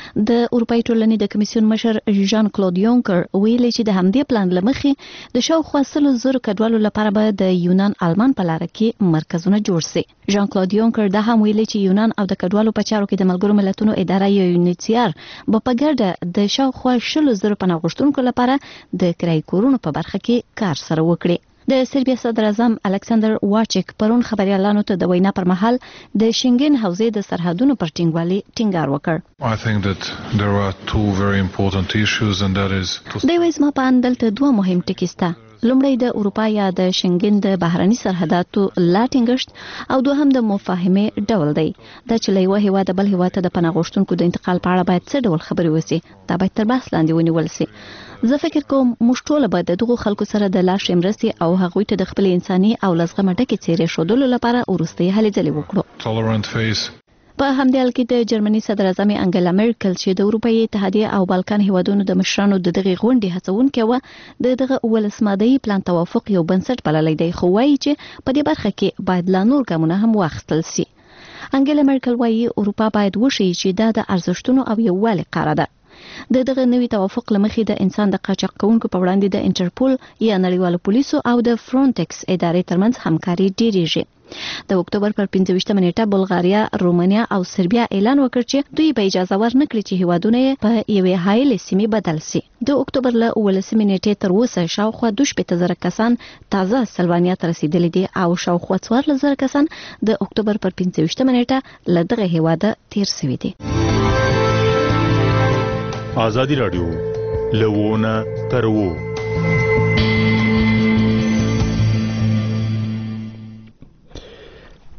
د اروپای ټولنې د کمیسیون مشر ژان کلود یونکر ویلي چې د همدې پلان لمخې د شاوخوا 100,000 کډوالو لپاره به د یونان آلمان په لار کې مرکزونه جوړ شي. ژان کلود یونکر دا هم ویلي چې یونان او د کډوالو په چارو کې د ملګرو ملتونو اداره یونیسیار به په ګډه د شاوخوا 100,000 پناه غوښتونکو لپاره د کرایي کورونو په برخه کې کار سره وکړي. د سربیا صدر اعظم الکساندر واچک پرون خبريالانو ته د وینا پر مهال د شنګن حوزې د سرحدونو پر ټینګوالي ټینګار وکړ. I think that there are two very important issues and that is د وېزما په اندلته دوه مهم ټکي شته. لومړی د اروپا یا د شنګن د بهرني سرحداتو لا ټینګښت او دوهم د مفاهمه ډول دی. دا چې له یو هیواده بل هیواد ته د پناه غوښتونکو د انتقال په اړه باید څه ډول خبرې وسی دا باید تر بحث لاندې ونیول شي. زه فکر کوم موږ ټول به د دغو خلکو سره د لاس مرستې او هغوی ته د خپل انساني او لزغمه ډکې څیرې شودلو لپاره ورستۍ هلې ځلې وکړو. tolerant face په همدې حال کې د جرمني صدر اعظم انګلا مرکل چې د اروپאי اتحادیه او بالکان هیوادونو د مشرانو د دغه غونډې هڅونکې و دغه ولسمدایي پلان توافق یو بنسټ بللی دی، خو وایي چې په دې برخه کې باید لا نور ګامونه هم واخیستل شي. انګلا مرکل وایي اروپا باید وشي چې دا د ارزښتونو او یووالي قاره ده. دغه نوي توافق لمخې د انسان د قاچاق کوونکو په وړاندې د انټرپول یا نړیوالو پولیسو او د فرونټکس ادارې ترمنځ همکاري ډیریږي. د اکتوبر پر 15 نیټه بلغاریا، رومانیا او سربیا اعلان وکړ چې دوی به اجازه ورنکړي چې هیوادونه په یوې هایلې سیمې بدل شي. د اکتوبر له 18 نیټې تر اوسه شاوخوا 2,000 کسان تازه سلوانیا ته رسیدلي دي او شاوخوا 4,000 کسان د اکتوبر پر 15 نیټه له دغه هیواده تیر شوي دي. آزادی رادیو لوونه ترو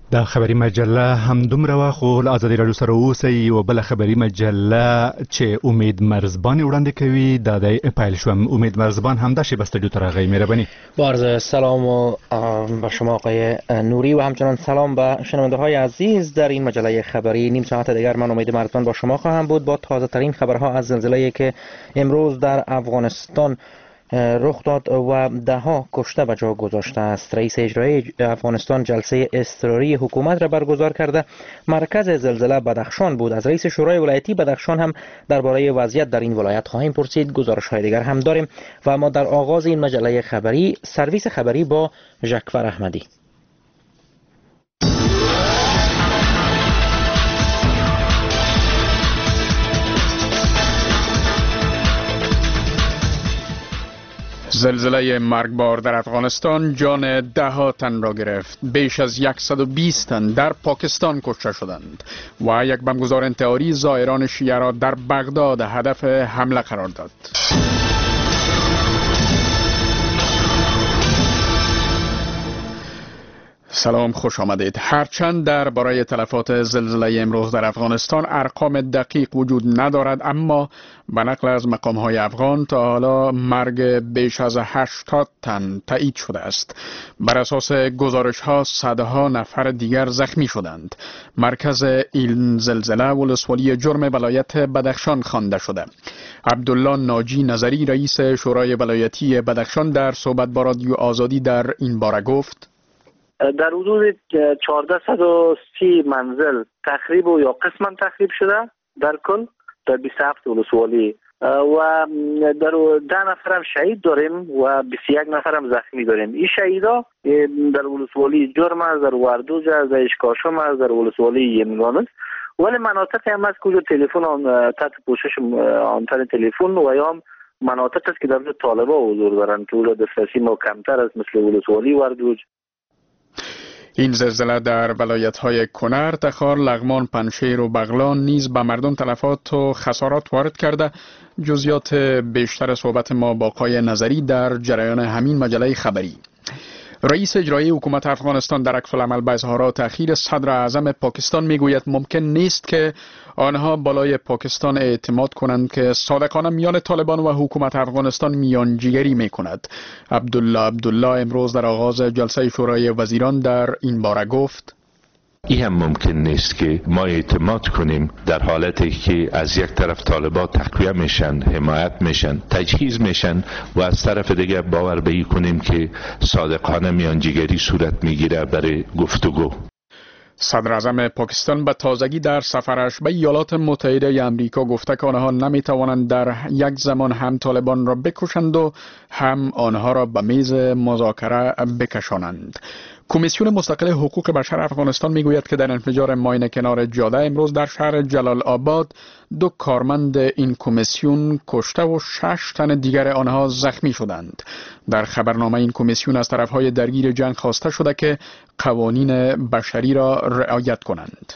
دا خبری مجله هم دومره خو له ازادي رادیو سره اوسئ او بل خبری مجله چې امید مرزبان وړاندې کوي دا د پایل شوم. امید مرزبان هم د شی بستډیو تر غي مهرباني. عرض سلام به شما آقای نوری و همچنان سلام به شنونده های عزیز. در این مجله خبری نیم ساعت دیگر من امید مرزبان با شما خواهم بود با تازه ترین خبرها از زلزله‌ای که امروز در افغانستان رخ داد و دهها کشته به جا گذاشته است. رئیس اجرایی افغانستان جلسه اضطراری حکومت را برگزار کرده. مرکز زلزله بدخشان بود. از رئیس شورای ولایتی بدخشان هم درباره وضعیت در این ولایت خواهیم پرسید. گزارش‌های دیگر هم داریم و ما در آغاز این مجله خبری سرویس خبری با ژکفر احمدی. زلزله مرگبار در افغانستان جان ده‌ها تن را گرفت. بیش از 120 تن در پاکستان کشته شدند و یک بمبگذار انتحاری زائران شیعه را در بغداد هدف حمله قرار داد. سلام، خوش آمدید. هرچند درباره تلفات زلزله امروز در افغانستان ارقام دقیق وجود ندارد، اما به نقل از مقام‌های افغان تا حالا مرگ بیش از 80 تن تایید شده است. بر اساس گزارش‌ها صدها نفر دیگر زخمی شدند. مرکز این زلزله ولسوالی جرم ولایت بدخشان خوانده شده. عبدالله ناجی نظری رئیس شورای ولایتی بدخشان در صحبت با رادیو آزادی در این باره گفت: در حدود 1430 منزل تخریب و یا قسما تخریب شده در کل در 27 ولسوالی و در 10 نفر هم شهید داریم و 21 نفر هم زخمی داریم. این شهیدا در ولسوالی جرم است، در وردوج است، در اشکاشم است، در ولسوالی یمگان است. ولی مناطق هم از کجا تلفن تحت پوشش آنتن تلفن و یا مناطق است که در طالبا حضور دارند که اون دسترسی ما کمتر است، مثل ولسوالی وردوج. این زلزله در ولایت‌های کنر، تخار، لغمان، پنشیر و بغلان نیز به مردم تلفات و خسارات وارد کرده. جزئیات بیشتر صحبت ما با آقای نظری در جریان همین مجله خبری. رئیس اجرایی حکومت افغانستان در عکس العمل به اظهارات اخیر صدر اعظم پاکستان میگوید ممکن نیست که آنها بالای پاکستان اعتماد کنند که صادقانه میان طالبان و حکومت افغانستان میانجیگری میکند. عبدالله امروز در آغاز جلسه شورای وزیران در این باره گفت: این هم ممکن نیست که ما اعتماد کنیم در حالتی که از یک طرف طالبان تقویه میشن، حمایت میشن، تجهیز میشن و از طرف دیگه باور به این کنیم که صادقانه میانجیگری صورت میگیره برای گفتگو. صدر اعظم پاکستان به تازگی در سفرش به ایالات متحده آمریکا گفته که آنها نمیتوانند در یک زمان هم طالبان را بکشند و هم آنها را به میز مذاکره بکشانند. کمیسیون مستقل حقوق بشر افغانستان میگوید که در انفجار ماین کنار جاده امروز در شهر جلال آباد 2 کارمند این کمیسیون کشته و 6 تن دیگر آنها زخمی شدند. در خبرنامه این کمیسیون از طرفهای درگیر جنگ خواسته شده که قوانین بشری را رعایت کنند.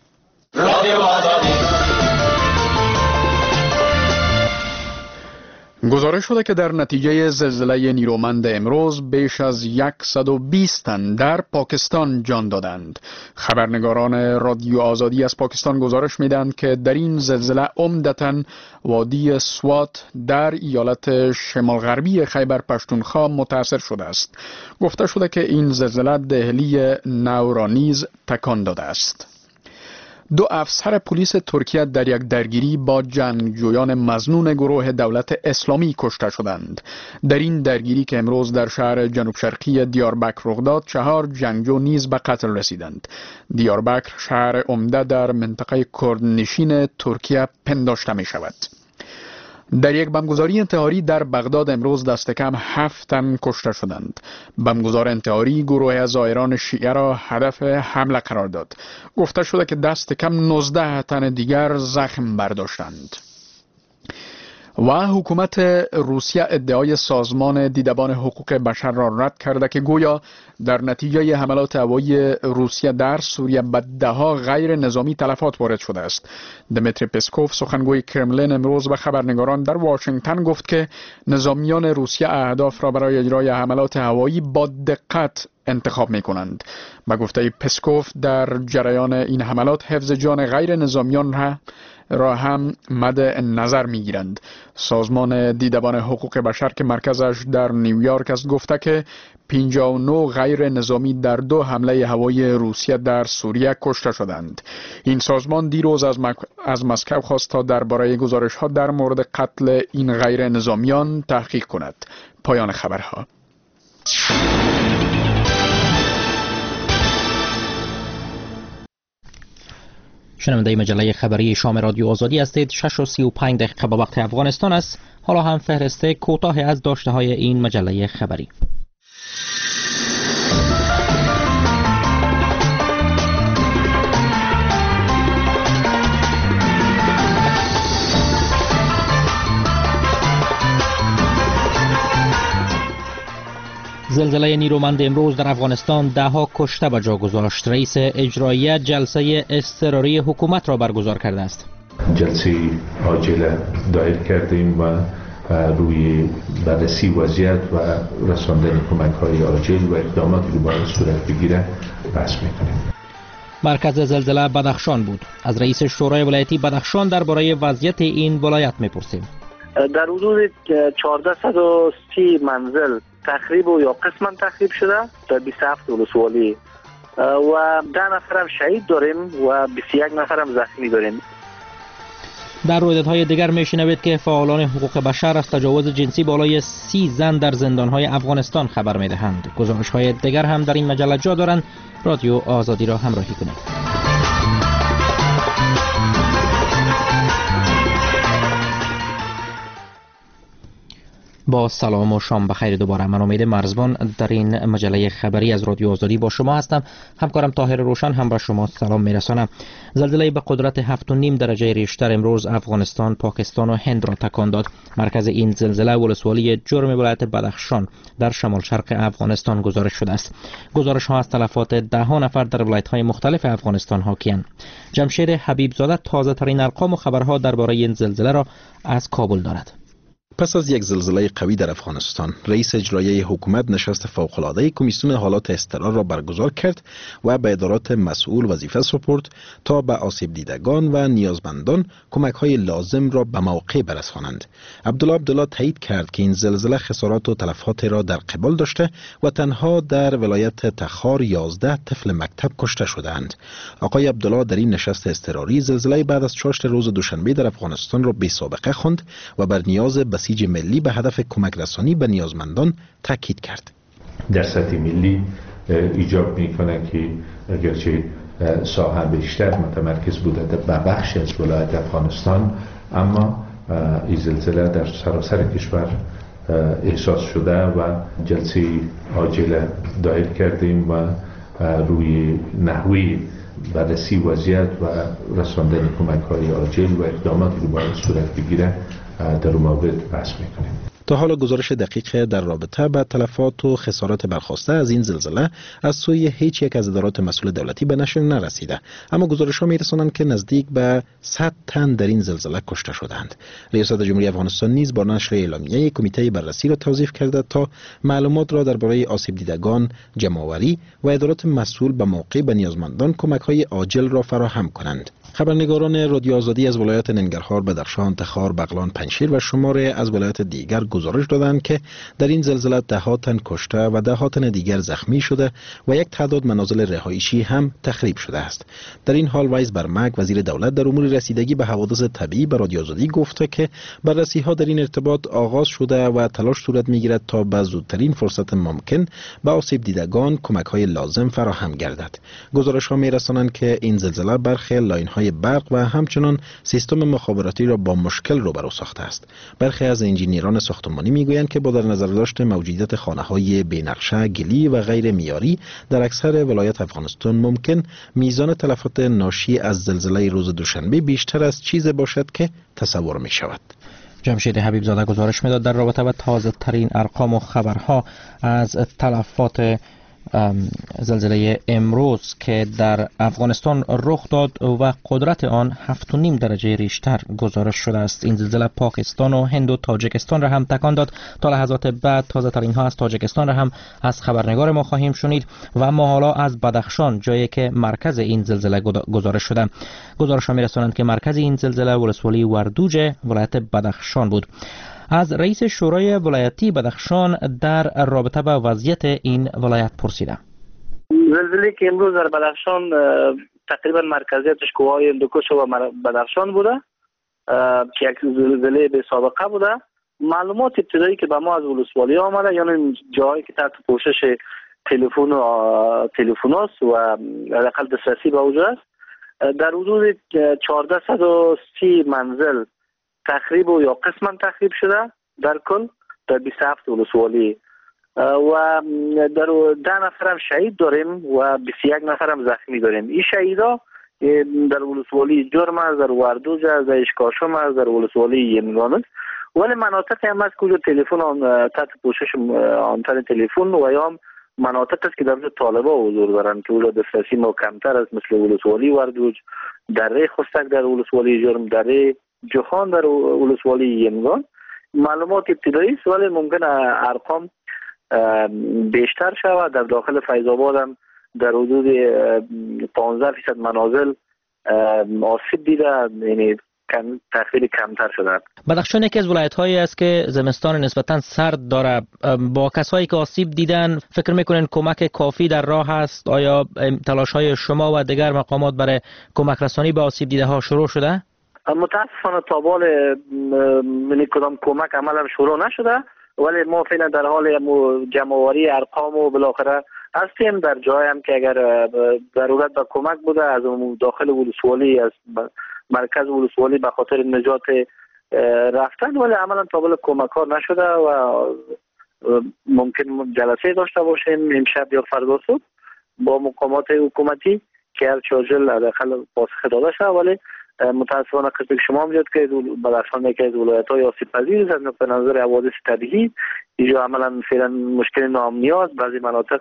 گزارش شده که در نتیجه زلزله نیرومند امروز بیش از 120 تن در پاکستان جان دادند. خبرنگاران رادیو آزادی از پاکستان گزارش میدن که در این زلزله عمدتاً وادی سوات در ایالت شمال غربی خیبر پشتونخوا متاثر شده است. گفته شده که این زلزله دهلی نو را نیز تکان داده است. 2 افسر پلیس ترکیه در یک درگیری با جنگجویان مظنون گروه دولت اسلامی کشته شدند. در این درگیری که امروز در شهر جنوب شرقی دیاربکر رخ داد، 4 جنگجو نیز به قتل رسیدند. دیاربکر شهر عمده در منطقه کردنشین ترکیه پنداشته می شود. در یک بمبگذاری انتحاری در بغداد امروز دست کم 7 تن کشته شدند. بمبگذار انتحاری گروه از زائران شیعه را هدف حمله قرار داد. گفته شده که دست کم 19 تن دیگر زخم برداشتند. و حکومت روسیه ادعای سازمان دیدبان حقوق بشر را رد کرده که گویا در نتیجه حملات هوایی روسیه در سوریه به ده‌ها غیر نظامی تلفات وارد شده است. دمیتری پسکوف سخنگوی کرملین امروز به خبرنگاران در واشنگتن گفت که نظامیان روسیه اهداف را برای اجرای حملات هوایی با دقت انتخاب می کنند. به گفته پسکوف در جریان این حملات حفظ جان غیر نظامیان را هم مد نظر می گیرند. سازمان دیدبان حقوق بشر که مرکزش در نیویورک است گفته که 59 غیر نظامی در 2 حمله هوایی روسیه در سوریه کشته شدند. این سازمان دیروز از مسکو خواست تا درباره گزارش ها در مورد قتل این غیر نظامیان تحقیق کند. پایان خبرها. شنونده مجله خبری شام رادیو آزادی هستید. 6:35 به وقت افغانستان است. حالا هم فهرست کوتاه از داشته های این مجله خبری. زلزله نیرومند امروز در افغانستان 10 کشته به جا گذاشت. رئیس اجرایی جلسه اضطراری حکومت را برگزار کرده است. جلسه عاجل دایر کردیم و روی بررسی وضعیت و رساندن کمک‌های عاجل و اقداماتی که باید صورت بگیره بحث می‌کنیم. مرکز زلزله بدخشان بود. از رئیس شورای ولایتی بدخشان درباره وضعیت این ولایت می‌پرسیم. در حدود 1430 منزل تخریب و یا قسما تخریب شده در 27 ولسوالی و 10 نفر هم شهید داریم و 21 نفر هم زخمی داریم. در رویدادهای دیگر میشنوید که فعالان حقوق بشر از تجاوز جنسی بالای 30 زن در زندانهای افغانستان خبر میدهند. گزارش‌های دیگر هم در این مجله جا دارند. رادیو آزادی را همراهی کنید. با سلام و شام بخیر دوباره. من امید مرزبان در این مجله خبری از رادیو آزادی با شما هستم. همکارم طاهر روشن هم با شما سلام میرسانم. زلزله به قدرت 7.5 درجه ریشتر امروز افغانستان، پاکستان و هند را تکان داد. مرکز این زلزله ولسوالی جرم ولایت بدخشان در شمال شرق افغانستان گزارش شده است. گزارش ها از تلفات 10 نفر در ولایت های مختلف افغانستان حاکی‌اند. جمشید حبیب زاده تازه ترین ارقام و خبرها درباره این زلزله را از کابل دارد. پس از یک زلزله قوی در افغانستان، رئیس اجرایی حکومت نشست فوق‌العاده کمیسیون حالات اضطرار را برگزار کرد و به ادارات مسئول وظیفه سپرد تا به آسیب دیدگان و نیازمندان کمک‌های لازم را به موقع برسانند. عبدالله تایید کرد که این زلزله خسارات و تلفات را در قبال داشته و تنها در ولایت تخار 11 طفل مکتب کشته شدند. آقای عبدالله در این نشست اضطراری زلزله بعد از 4 روز دوشنبه در افغانستان را بی‌سابقه خواند و بر نیاز بسیج ملی به هدف کمک رسانی به نیازمندان تاکید کرد. در سطح ملی ایجاب میکنه که اگرچه ساحه بیشتر متمرکز بوده در بخش از ولایت افغانستان، اما این زلزله در سراسر کشور احساس شده و جلسه عاجل دایر کردیم و روی نحوی بررسی وضعیت و رساندن کمک‌های عاجل و اقداماتی که باید صورت بگیره در مورد بحث میکنیم. تا حالا گزارش دقیق در رابطه با تلفات و خسارات برخواسته از این زلزله از سوی هیچ یک از ادارات مسئول دولتی به نشر نرسیده، اما گزارش‌ها می‌رسانند که نزدیک به 100 تن در این زلزله کشته شدند. ریاست جمهوری افغانستان نیز با نشر اعلامیه کمیته بررسی را توظیف کرده تا معلومات را درباره آسیب دیدگان جمع‌آوری و ادارات مسئول به موقع به نیازمندان کمک‌های عاجل را فراهم کنند. خبرنگاران رادیو آزادی از ولایت ننگرهار، بدخشان، تخار، بغلان، پنجشیر و شماره از ولایت دیگر گزارش دادند که در این زلزله 10 تن کشته و 10 تن دیگر زخمی شده و یک تعداد منازل رهایشی هم تخریب شده است. در این حال ویس برمک، وزیر دولت در امور رسیدگی به حوادث طبیعی به رادیو آزادی گفته که بررسی‌ها در این ارتباط آغاز شده و تلاش صورت می‌گیرد تا به زودترین فرصت ممکن به آسیب دیدگان کمک‌های لازم فراهم گردد. گزارش‌ها می‌رسانند که این زلزله برخی لاین‌های برق و همچنان سیستم مخابراتی را با مشکل روبرو ساخته است. برخی از انجینیران ساختمانی میگویند که با در نظر داشتن موجودیت خانه‌های بی‌نقشه، گلی و غیر معیاری در اکثر ولایات افغانستان ممکن میزان تلفات ناشی از زلزله روز دوشنبه بیشتر از چیزی باشد که تصور می شود. جمشید حبیب زاده گزارش میداد در رابطه با تازه ترین ارقام و خبرها از تلفات زلزله امروز که در افغانستان رخ داد و قدرت آن 7.5 درجه ریشتر گزارش شده است. این زلزله پاکستان و هند و تاجیکستان را هم تکان داد. تا لحظات بعد تازه ترین ها از تاجیکستان را هم از خبرنگار ما خواهیم شنید و ما حالا از بدخشان، جایی که مرکز این زلزله گزارش شده، گزارش ها می‌رسانند که مرکز این زلزله ولسوالی وردوج ولایت بدخشان بود. از رئیس شورای ولایتی بدخشان در رابطه با وضعیت این ولایت پرسیدم. زلزله که امروز در بدخشان تقریبا مرکزیتش کوههای هندوکش و بدخشان بوده که یک زلزله به سابقه بوده. معلومات ابتدایی که به ما از ولسوالی آمده، یعنی جایی که تحت پوشش تلفن است و حداقل دسترسی به اونجا است، در حدود 1430 منزل تخریب و یا قسما تخریب شده در کل در 27 ولسوالی و در 10 نفر هم شهید داریم و 21 نفر هم زخمی داریم. این شهیدا در ولسوالی جرم است، در وردوج است، در اشکاشم است، در ولسوالی یمگان است. ولی مناطق هم است که تلفن تحت پوشش آنتن تلفن و یا مناطق است که در طالبا حضور دارند که اونجا دسترسی ما کمتر است، مثل ولسوالی وردوج، دره خستک در ولسوالی جرم، دره جخان در ولسوالی یمگان. معلومات ابتدایی است ولی ممکنه ارقام بیشتر شود. در داخل فیض آباد هم در حدود 15% منازل آسیب دیده، یعنی تخریب کمتر شده. بدخشان یکی از ولایت‌هایی است که زمستان نسبتاً سرد داره. با کسایی که آسیب دیدن فکر می‌کنین کمک کافی در راه است؟ آیا تلاش‌های شما و دیگر مقامات برای کمک رسانی به آسیب دیده‌ها شروع شده؟ متاسفانه تا بال کدام کمک عملا شروع نشده، ولی ما فعلا در حال جمع‌آوری ارقام و بالاخره هستیم. در جایی هم که اگر ضرورت به کمک بوده از داخل ولسوالی، از مرکز ولسوالی به خاطر نجات رفتن، ولی عملا تا بال کمک ها نشده و ممکن جلسه داشته باشیم امشب یا فردا صبح با مقامات حکومتی که هر چاجل داخل پاسخ داده شده. ولی متاسفانه قسمت شما میاد که بدخشان یکی از ولایت‌های آسیب پذیر است از نقطه نظر حوادث طبیعی. اینجا عملا فعلا مشکل نامنی است. بعضی مناطق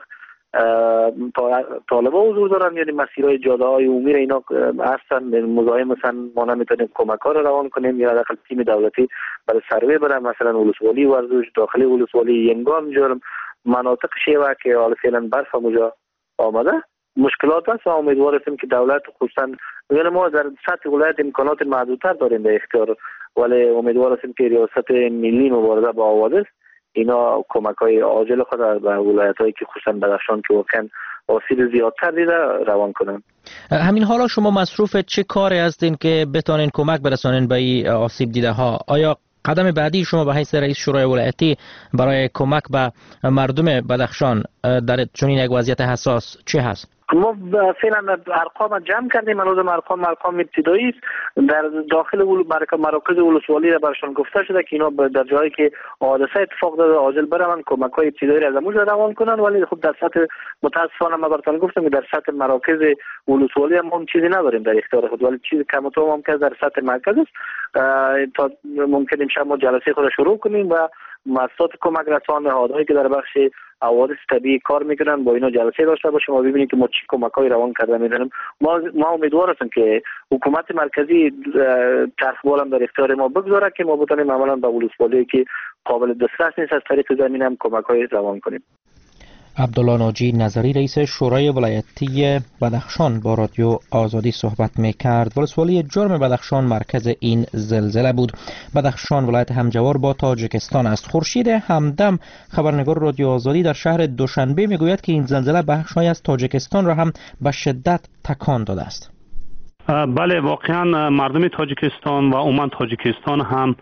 طالبا حضور دارن، یعنی مسیرهای جاده‌های عمومی اینا هستن، مزاحم مثلا ما نمیتونیم کمک‌ها رو روان کنیم یا حداقل تیم دولتی برای سروی برن. مثلا ولسوالی وردوج، داخل ولسوالی ینگان جرم، مناطق شیوه که حالا فعلا برف اونجا آمده مشکلات است و امیدوار هستیم که دولت خصوصا، یعنی ما در سطح ولایت امکانات محدودتر داریم به اختیار، ولی امیدوار هستیم که ریاست ملی مبارزه با حوادث اینا کمک‌های عاجل خود به ولایت‌هایی که خصوصا بدخشان که واقعا آسیب زیادتر دیده روان کنن. همین حالا شما مصروف چه کاری هستین که بتونین کمک برسانین به این آسیب دیده ها؟ آیا قدم بعدی شما به حیث رئیس شورای ولایتی برای کمک به مردم بدخشان در چنین یک وضعیت حساس چه هست؟ ما فعلا ارقام جمع کردیم. الان ارقام ابتدایی است. در داخل مراکز ولسوالی را برشان گفته شده که اینا در جایی که حادثه اتفاق داده عاجل برن کمک‌های ابتدایی را از اونجا روان کنن، ولی خب در سطح متاسفانه ما براتون گفتم که در سطح مراکز ولسوالی هم چیزی نداریم در اختیار خود، ولی چیزی کم و تو ممکن در سطح مرکز است. تا ممکن امشب ما جلسه خود را شروع کنیم و مؤسسات کمک رسان نهادهایی که در بخش حوادث طبیعی کار میکنن با اینا جلسه داشته باشیم و ببینیم که ما چی کمک‌های روان کرده می‌دونیم. ما امیدوار هستیم که حکومت مرکزی طرفبال هم در اختیار ما بگذاره که ما بتونیم عملاً به ولسوالی که قابل دسترس نیست از طریق زمین هم کمک‌های روان کنیم. عبدالله ناجی نظری رئیس شورای ولایتی بدخشان با رادیو آزادی صحبت می‌کرد. ولسوالی جرم بدخشان مرکز این زلزله بود. بدخشان ولایت همجوار با تاجیکستان است. خورشید همدم خبرنگار رادیو آزادی در شهر دوشنبه میگوید که این زلزله بخشی از تاجیکستان را هم به شدت تکان داده است. بله، واقعا مردم تاجیکستان و عموما تاجیکستان هم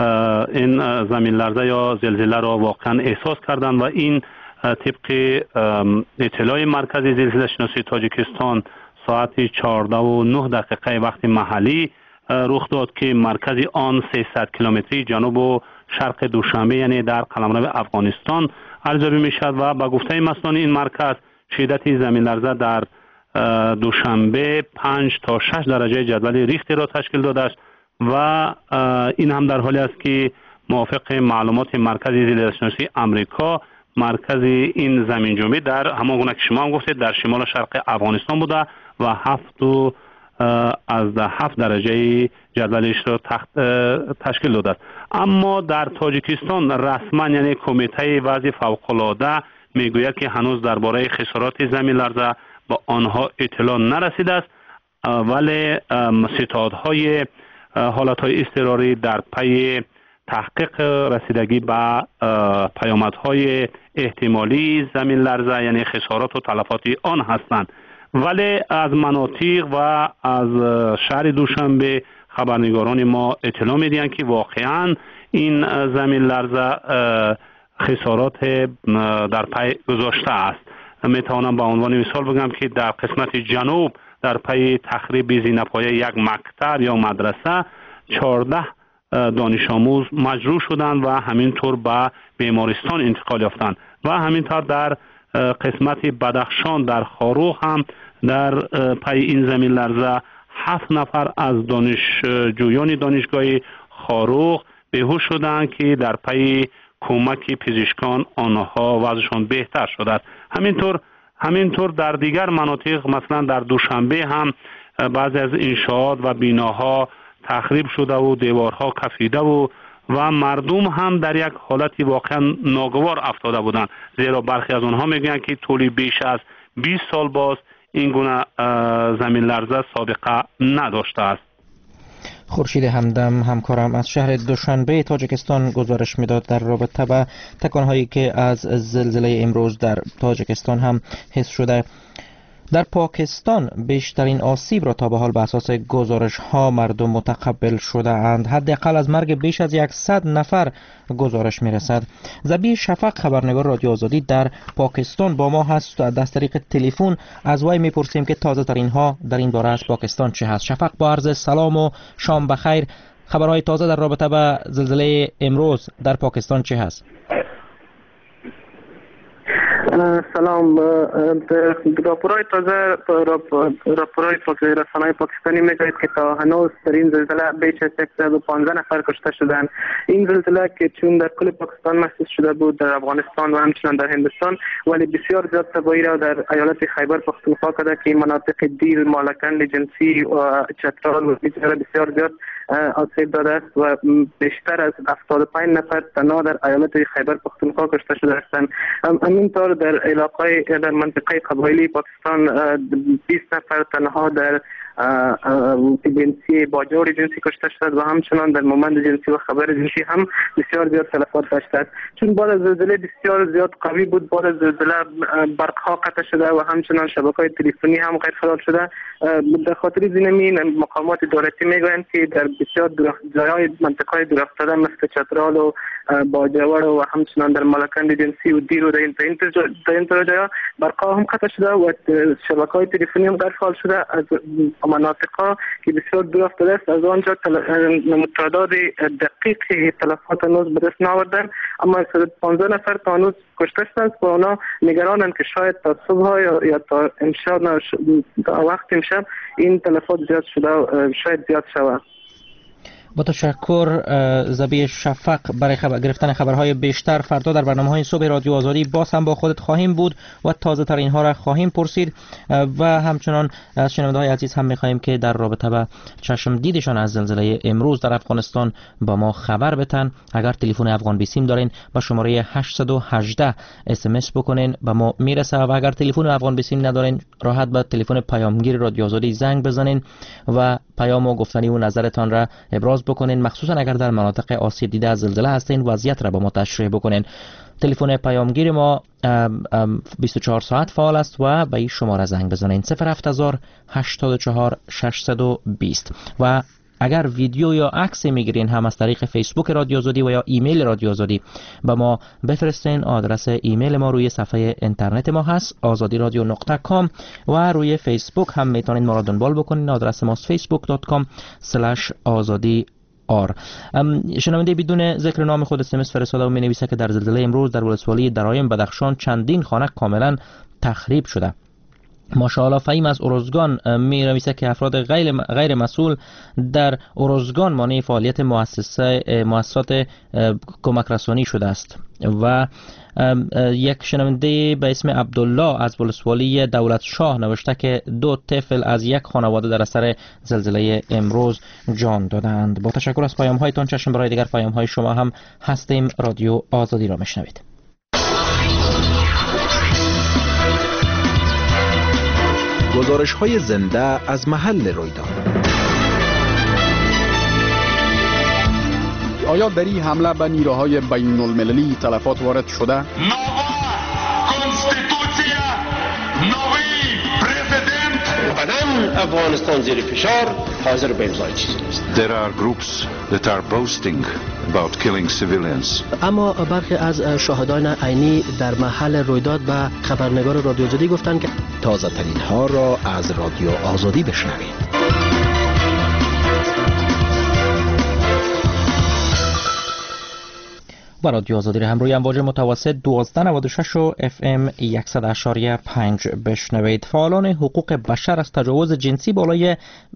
این زمین لرزه یا زلزله را واقعا احساس کردند و این طبق اطلاع مرکز زلزله شناسی تاجیکستان ساعت 14:09 وقت محلی رخ داد که مرکز آن 300 کیلومتری جنوب و شرق دوشنبه یعنی در قلمرو افغانستان ارزیابی می شد و با گفته مسئولان این مرکز شدت زمین لرزه در دوشنبه 5 تا 6 درجه جدول ریختر را تشکیل داده است و این هم در حالی است که موافق معلومات مرکز زلزله شناسی آمریکا مرکز این زمین جنبی در همون گونه که شما هم گفتید در شمال شرق افغانستان بوده و 7 درجه جدولش رو تشکیل داده است. اما در تاجیکستان رسما یعنی کمیته وضع فوق‌العاده میگوید که هنوز درباره خسارات زمین لرزه با آنها اطلاع نرسیده است، ولی ستادهای حالتهای اضطراری در پی تحقیق رسیدگی به پیامدهای احتمالی زمین لرزه یعنی خسارات و تلفات آن هستند. ولی از مناطق و از شهر دوشنبه خبرنگاران ما اطلاع میدهند که واقعا این زمین لرزه خسارات در پی گذاشته است. میتوانم به عنوان مثال بگم که در قسمت جنوب در پی تخریب زینه‌پایه یک مکتب یا مدرسه 14 دانش آموز مجروح شدند و همینطور به بیمارستان انتقال یافتند و همینطور در قسمت بدخشان در خاروخ هم در پی این زمین لرزه 7 نفر از دانشجویان دانشگاه خاروخ بیهوش شدند که در پی کمک پزشکان آنها وضعشان بهتر شده است. همینطور در دیگر مناطق مثلا در دوشنبه هم بعضی از انشاءات و بیناها تخریب شده و دیوارها کفیده و مردم هم در یک حالتی واقعا ناگوار افتاده بودند، زیرا برخی از آنها میگویند که طولی بیش از 20 سال باز این گونه زمین لرزه سابقه نداشته است. خورشید همدم همکارم از شهر دوشنبه تاجیکستان گزارش میداد در رابطه با تکانهایی که از زلزله امروز در تاجیکستان هم حس شده. در پاکستان بیشترین آسیب را تا به حال به اساس گزارش ها مردم متقبل شده اند. حداقل از مرگ بیش از 100 نفر گزارش می رسد. زبیح شفق خبرنگار رادیو آزادی در پاکستان با ما هست. از طریق تلفن از وی می پرسیم که تازه ترین ها در این باره از پاکستان چه هست. شفق، با عرض سلام و شام بخیر، خبرهای تازه در رابطه با زلزله امروز در پاکستان چه هست؟ سلام. راپورهای تازه راپورهای رسانه‌های پاکستانی میگوید که تا هنوز در این زلزله بیش از 115 نفر کشته شدند. این زلزله که چون در کل پاکستان محسوس شده بود، در افغانستان و همچنان در هندوستان، ولی بسیار زیاد تباهی را در ایالت خیبر پختونخوا کرده که مناطق دیل، مالکند، جنسی و چترال و بسیار زیاد آسیب داده است و بیشتر از 75 نفر تنها در ایالت خیبر پختونخوا کشته شده هستند. همینطور در منطقه قبایلی پاکستان 20 نفر تنها در جنسی باجور جنسی کشته شد و همچنان در مومند جنسی و خبر جنسی هم بسیار زیاد تلفات داشته است. چون بعد از زلزله بسیار زیاد قوی بود، بعد از زلزله برق‌ها قطع شده و همچنان شبکه‌های تلفنی هم غیر فعال شده. در خاطر زمین مقامات دولتی میگویند که در بسیار جاهای منطقه‌های دورافتاده مثل چترال و باجور و همچنان در مالکند جنسی و دیر و در این جاها برق‌ها هم قطع شده و شبکه‌های تلفنی هم غیر فعال شده. از مناطق‌ها که بسیار دور افتاده است از آنجا تعداد دقیق تلفات هنوز به دست نآوردند، اما 115 نفر تا هنوز کشته شدند و آنها نگرانند که شاید تا صبح یا تا امشب وقت امشب این تلفات زیاد شده و شاید زیاد شود. با تشکر زبیح شفق برای گرفتن خبرهای بیشتر. فردا در برنامه‌های صبح رادیو آزادی باز هم با خودت خواهیم بود و تازه ترین ها را خواهیم پرسید و همچنان از شنونده‌های عزیز هم می‌خواهیم که در رابطه با چشم دیدشان از زلزله امروز در افغانستان با ما خبر بدن. اگر تلفن افغان بیسیم دارین با شماره 818 SMS بکنین به ما میرسه و اگر تلفن افغان بیسیم ندارین راحت به تلفن پیامگیر رادیو آزادی زنگ بزنین و پیام و گفتنی و نظرتان را ابراز بکنین، مخصوصا اگر در مناطق آسیب دیده از زلزله هستین وضعیت را با ما تشریح بکنین. تلفن پیامگیر ما 24 ساعت فعال است و به این شماره زنگ بزنین 070 84 620 و اگر ویدیو یا عکس میگیرین هم از طریق فیسبوک رادیو آزادی و یا ایمیل رادیو آزادی به ما بفرستین. آدرس ایمیل ما روی صفحه اینترنت ما هست azadiradio.com و روی فیسبوک هم میتونین ما را دنبال بکنین. آدرس ما facebook.com/azadi شنونده بدون ذکر نام خود SMS فرستاده و مینویسه که در زلزله امروز در ولسوالی درایم بدخشان چندین خانه کاملا تخریب شده. ماشاءالله فهیم از ارزگان می‌نویسد که افراد غیر مسئول در ارزگان مانع فعالیت مؤسسات کمک رسانی شده است. و یک شنونده به اسم عبدالله از ولسوالی دولت شاه نوشته که 2 طفل از یک خانواده در اثر زلزله امروز جان دادند. با تشکر از پیام هایتان، چشم برای دیگر پیام های شما هم هستیم. رادیو آزادی را میشنوید. گزارش های زنده از محل رویداد. آیا در این حمله به نیروهای بین المللی تلفات وارد شده؟ افغانستان زیر فشار حاضر به امضای چیزی نیست. There are groups that are boasting about killing civilians. اما برخی از شاهدان عینی در محل رویداد به خبرنگار رادیو آزادی گفتند که تازه ترین ها را از رادیو آزادی بشنوید. با رادیو آزادی هم روی امواج متوسط 1296 و FM 100.5 بشنوید. فعالان حقوق بشر از تجاوز جنسی بالای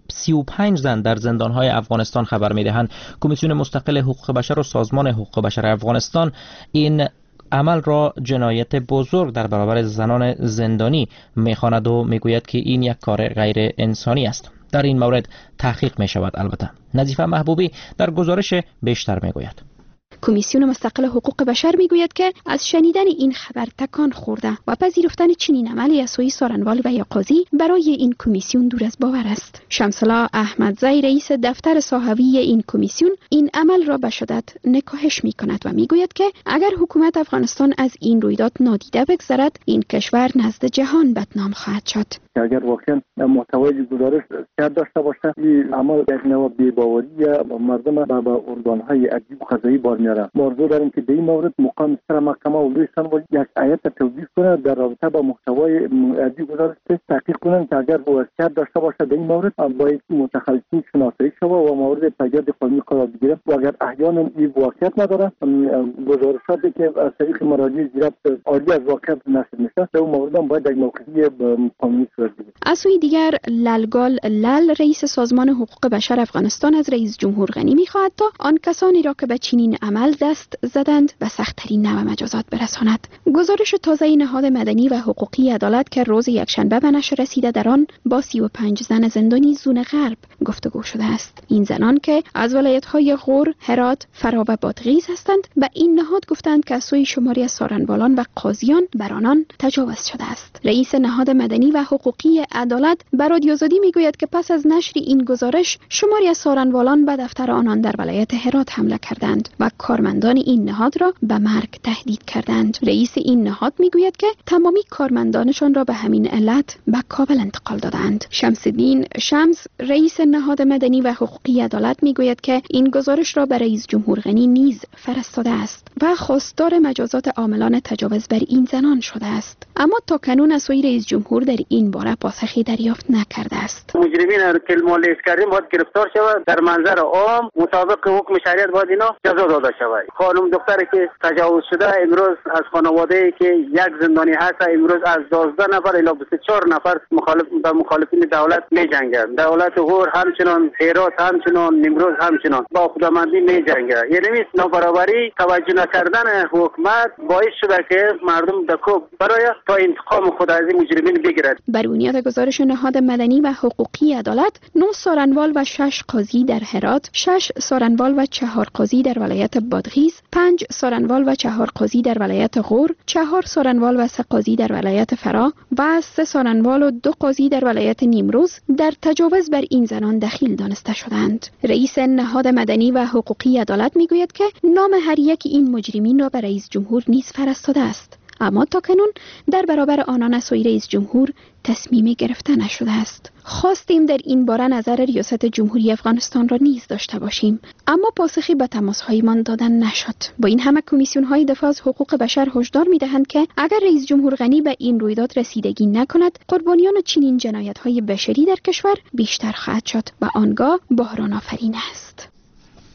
35 زن در زندانهای افغانستان خبر میدهند. کمیسیون مستقل حقوق بشر و سازمان حقوق بشر افغانستان این عمل را جنایت بزرگ در برابر زنان زندانی میخواند و میگوید که این یک کار غیر انسانی است. در این مورد تحقیق می شود. البته نظیفه محبوبی در گزارش بیشتر میگوید. کمیسیون مستقل حقوق بشر میگوید که از شنیدن این خبر تکان خورده و پذیرفتن چنین عملی از سوی سارنوال و یا قاضی برای این کمیسیون دور از باور است. شمس‌الله احمدزی رئیس دفتر صحوی این کمیسیون این عمل را به شدت نکاهش میکند و میگوید که اگر حکومت افغانستان از این رویداد نادیده بگذرد این کشور نزد جهان بدنام خواهد شد. اگر واقعا محتوای گزارش کرد داشته باشه این عمل یک نوع بی‌باوری مردم به ارگان‌های عجیب قضایی بار میاره. موضوع داریم که در این مورد مقام سر محکمه اولوی استانبول یک هیئت توضیح کنه در رابطه با محتوای عجیب گزارش تحقیق کنن که اگر وضعیت داشته باشه در این مورد باید متخصصین شناسایی شود و مورد تجدید قانونی قرار بگیره و اگر احیانا این واقعیت نداره گزارشاتی که از طریق مراجع زیرت عالی از واقعیت نشر میشه در اون مورد هم باید یک موقعیت قانونی از سوی دیگر للگال لل رئیس سازمان حقوق بشر افغانستان از رئیس جمهور غنی می‌خواهد تا آن کسانی را که به چنین عمل دست زدند به سخت‌ترین نوع مجازات برساند. گزارش تازه نهاد مدنی و حقوقی عدالت که روز یکشنبه به نشر رسیده در آن با 35 زن زندانی زون غرب گفتگو شده است. این زنان که از ولایت‌های غور، هرات، فرا و بادغیس هستند به این نهاد گفتند که از سوی شماری از سارنوالان و قاضیان بر آنان تجاوز شده است. رئیس نهاد مدنی و حقوقی عدالت به رادیو آزادی میگوید که پس از نشر این گزارش شماری از سارنوالان به دفتر آنان در ولایت هرات حمله کردند و کارمندان این نهاد را به مرگ تهدید کردند. رئیس این نهاد میگوید که تمامی کارمندانشان را به همین علت به کابل انتقال دادند. شمس الدین شمس رئیس نهاد مدنی و حقوقی عدالت میگوید که این گزارش را به رئیس جمهور غنی نیز فرستاده است و خواستار مجازات عاملان تجاوز بر این زنان شده است. اما تا کنون از سوی رئیس جمهور در این باره پاسخی دریافت نکرده است. مجرمین که مالیز کردیم باید گرفتار شود، در منظر عام مطابق حکم شریعت باید اینا جزا داده شود. خانم دختری که تجاوز شده امروز از خانواده‌ای که یک زندانی هست امروز از 12 نفر الی 24 نفر مخالفین دولت می‌جنگند. دولت غور همچنان، هرات همچنان، نیمروز همچنان با خودمندی می‌جنگند. یعنی نابرابری توجه نکردن حکومت باعث شده که مردم دکوب برای تا انتقام خود از این مجرمین بگیرد. بر بنیاد گزارش نهاد مدنی و حقوقی عدالت 9 سارنوال و 6 قاضی در هرات، 6 سارنوال و 4 قاضی در ولایت بادغیس، 5 سارنوال و 4 قاضی در ولایت غور، 4 سارنوال و 3 قاضی در ولایت فرا و 3 سارنوال و 2 قاضی در ولایت نیمروز در تجاوز بر این زنان دخیل دانسته شدند. رئیس نهاد مدنی و حقوقی عدالت میگوید که نام هر یک این مجرمین را به رئیس جمهور نیز فرستاده است. اما تاکنون در برابر آنان از سوی رئیس جمهور تصمیمی گرفته نشده است. خواستیم در این باره نظر ریاست جمهوری افغانستان را نیز داشته باشیم، اما پاسخی به تماس‌هایمان دادن نشد. با این همه کمیسیون‌های دفاع از حقوق بشر هشدار می‌دهند که اگر رئیس جمهور غنی به این رویداد رسیدگی نکند، قربانیان چنین جنایت‌های بشری در کشور بیشتر خواهد شد و آنگاه بحران آفرین است.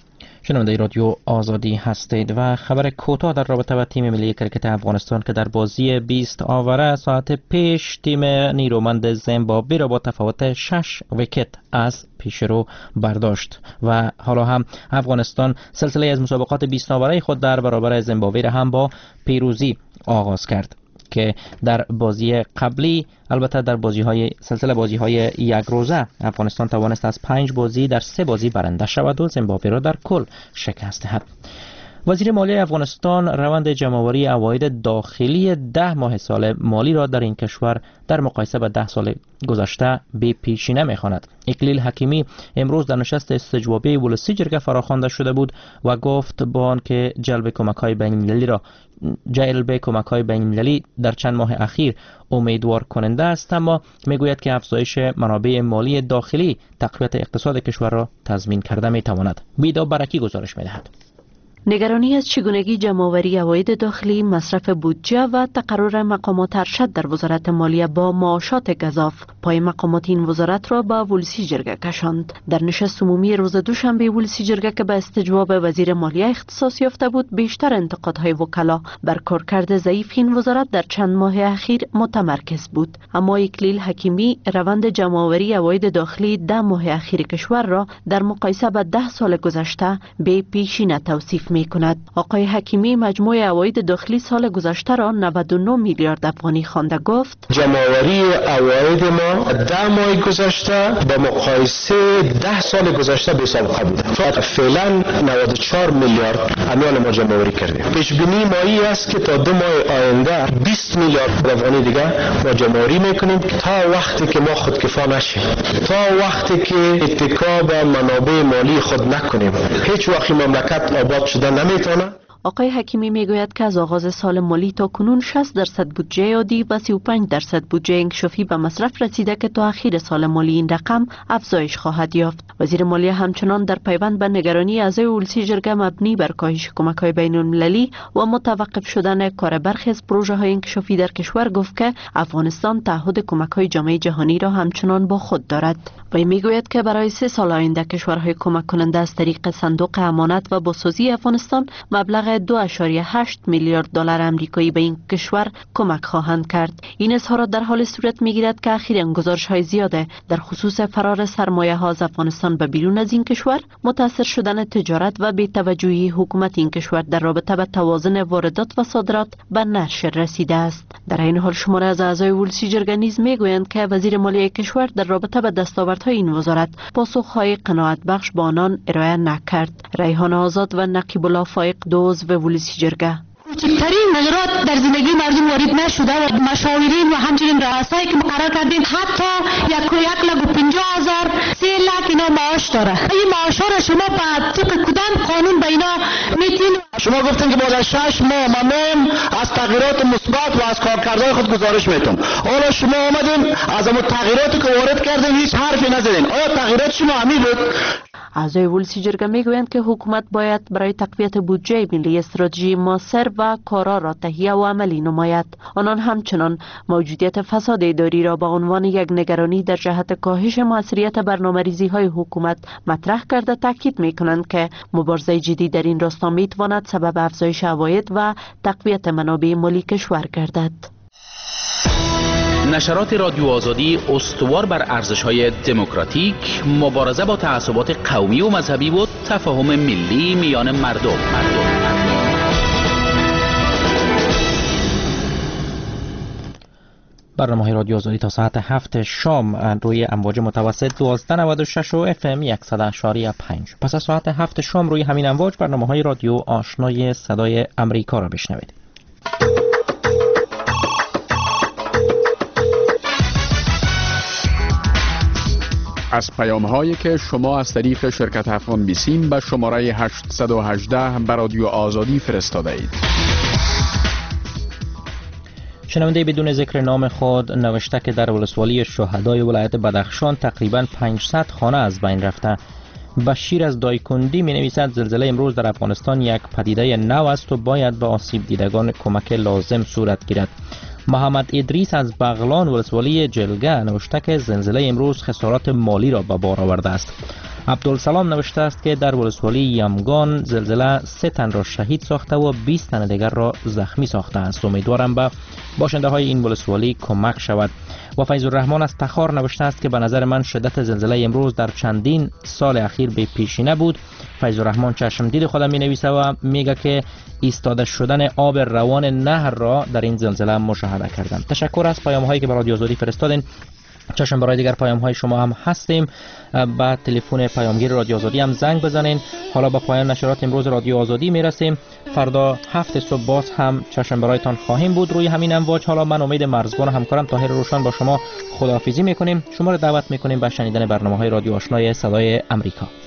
شنونده رادیو آزادی هستید و خبر کوتاه در رابطه با تیم ملی کرکت افغانستان که در بازی 20 آوره ساعت پیش تیم نیرومند زیمبابوه را با تفاوت 6 ویکت از پیشرو برداشت و حالا هم افغانستان سلسله از مسابقات 20 آوره خود در برابر زیمبابوه را هم با پیروزی آغاز کرد که در بازی قبلی، البته در سلسله بازی های یک روزه، افغانستان توانست از 5 بازی در 3 بازی برنده شود و زیمبابوه را در کل شکست دهد. وزیر مالیه افغانستان روند جمع‌آوری عواید داخلی 10 ماه سال مالی را در این کشور در مقایسه با 10 سال گذشته به پیشینه می‌خواند. اکلیل حکیمی امروز در نشست استجوابی ولسی جرگه فراخوانده شده بود و گفت با آنکه جلب کمک‌های بین‌المللی در چند ماه اخیر امیدوار کننده است، اما میگوید که افزایش منابع مالی داخلی تقویت اقتصاد کشور را تضمین کرده می‌تواند. بیدا برکی گزارش می‌دهد. نگرانی از چگونگی جمع‌آوری عواید داخلی، مصرف بودجه و تقرر مقامات ارشد در وزارت مالیه با معاشات گزاف پای مقامات این وزارت را به ولسی جرگه کشاند. در نشست عمومی روز دوشنبه ولسی جرگه که به استجواب وزیر مالیه اختصاص یافته بود، بیشتر انتقادهای وکلا بر کارکرد ضعیف این وزارت در چند ماه اخیر متمرکز بود. اما اکلیل حکیمی روند جمع‌آوری عواید داخلی 10 ماه اخیر کشور را در مقایسه با 10 سال گذشته به پیشینه توصیف می‌کند. آقای حکیمی مجموع عواید داخلی سال گذشته را 99 میلیارد افغانی خوانده گفت: جمع‌آوری عواید ما 10 ماه گذشته با مقایسه 10 سال گذشته بی سابقه بود. فعلا 94 میلیارد اموال ما جمع‌آوری کردیم. پیش بینی مایی است که تا 2 ماه آینده 20 میلیارد افغانی دیگه ما جمع‌آوری می‌کنیم تا وقتی که ما خودکفا نشیم، تا وقتی که اتکا به منابع مالی خود نکنیم. هیچ وقت مملکت آباد شده نمیتونه. آقای حکیمی میگوید که از آغاز سال مالی تا کنون 60% بودجه عادی و 35% بودجه انکشافی به مصرف رسیده که تا اخیر سال مالی این رقم افزایش خواهد یافت. وزیر مالیه همچنان در پیوند به نگرانی اعضای ولسی جرگه مبنی بر کاهش کمک‌های بین‌المللی و متوقف شدن کار برخی از پروژه‌های انکشافی در کشور گفت که افغانستان تعهد کمک‌های جامعه جهانی را همچنان با خود دارد. وی میگوید که برای 3 سال آینده کشورهای کمک کننده از طریق صندوق امانت و بازسازی افغانستان مبلغ 2.8 میلیارد دلار آمریکایی به این کشور کمک خواهند کرد. این اظهارات در حال صورت میگیرد که اخیراً گزارش‌های زیاده در خصوص فرار سرمایه‌ها از افغانستان به بیرون از این کشور، متاثر شدن تجارت و بی‌توجهی حکومت این کشور در رابطه با توازن واردات و صادرات به نشر رسیده است. در این حال شماره از اعضای ولسی جرگه نیز میگویند که وزیر مالیه کشور در رابطه با دستاوردهای این وزارت پاسخ‌های قناعت بخش با آنان ارائه نکرد. ریحان آزاد و نقیب الله فایق دو عضو ولسی جرگه: کوچکترین نظرات در زندگی مردم وارد نشده و مشاورین و همچنین رؤسایی که مقرر کردیم حتی 1,50,000 3 لک اینا معاش داره. این معاش را شما به طبق کدام قانون به اینا میتین؟ شما گفتین که بعد از 6 ماه من از تغییرات مثبت و از کارکردهای خود گزارش میتم. حالا شما آمدین از اون تغییراتی که وارد کردین هیچ حرفی نزدین. آیا تغییرات شما همین بود؟ اعضای ولسی جرگه میگویند که حکومت باید برای تقویت بودجه ملی استراتژی موثر و کارا را تهیه و عملی نماید. آنان همچنان موجودیت فساد اداری را به عنوان یک نگرانی در جهت کاهش موثریت برنامه‌ریزی‌های حکومت مطرح کرده تاکید می‌کنند که مبارزه جدی در این راستا می‌تواند سبب افزایش عواید و تقویت منابع مالی کشور گردد. نشرات رادیو آزادی استوار بر ارزش‌های دموکراتیک، مبارزه با تعصبات قومی و مذهبی و تفاهم ملی میان مردم. برنامه رادیو آزادی تا ساعت 7 شام روی امواج متوسط 1296 و FM 100.5. پس از ساعت 7 شام روی همین امواج برنامه‌های رادیو آشنای صدای امریکا را بشنوید. از پیام‌هایی که شما از طریق شرکت افغان بیسیم به شماره 818 به رادیو آزادی فرستاده اید. شنونده بدون ذکر نام خود نوشته که در ولسوالی شهدای ولایت بدخشان تقریباً 500 خانه از بین رفته. بشیر از دایکندی می نویسد زلزله امروز در افغانستان یک پدیده نو است و باید به آسیب دیدگان کمک لازم صورت گیرد. محمد ادریس از بغلان ولسوالی جلگه نوشته که زلزله امروز خسارات مالی را به بار آورده است. عبدالسلام نوشته است که در ولسوالی یمگان زلزله 3 تن را شهید ساخته و 20 تن دیگر را زخمی ساخته است. امیدوارم به باشنده های این ولسوالی کمک شود. و فیض الرحمن از تخار نوشته است که به نظر من شدت زلزله امروز در چندین سال اخیر به پیشینه بود. فیض الرحمن چشمدید خودم می نویسه و میگه که ایستاده شدن آب روان نهر را در این زلزله مشاهده کردم. تشکر از پیام هایی که به رادیو آزادی فرستادین. چشم برای دیگر پیام های شما هم هستیم. با تلفن پیامگیر رادیو آزادی هم زنگ بزنین. حالا با پایان نشرات امروز رادیو آزادی میرسیم. فردا 7 صبح باز هم چشم برایتان خواهیم بود روی همین امواج. حالا من امید مرزبان و همکارم طاهر روشن با شما خداحافظی میکنیم. شما را دعوت میکنیم به شنیدن برنامه های رادیو آشنای صدای امریکا.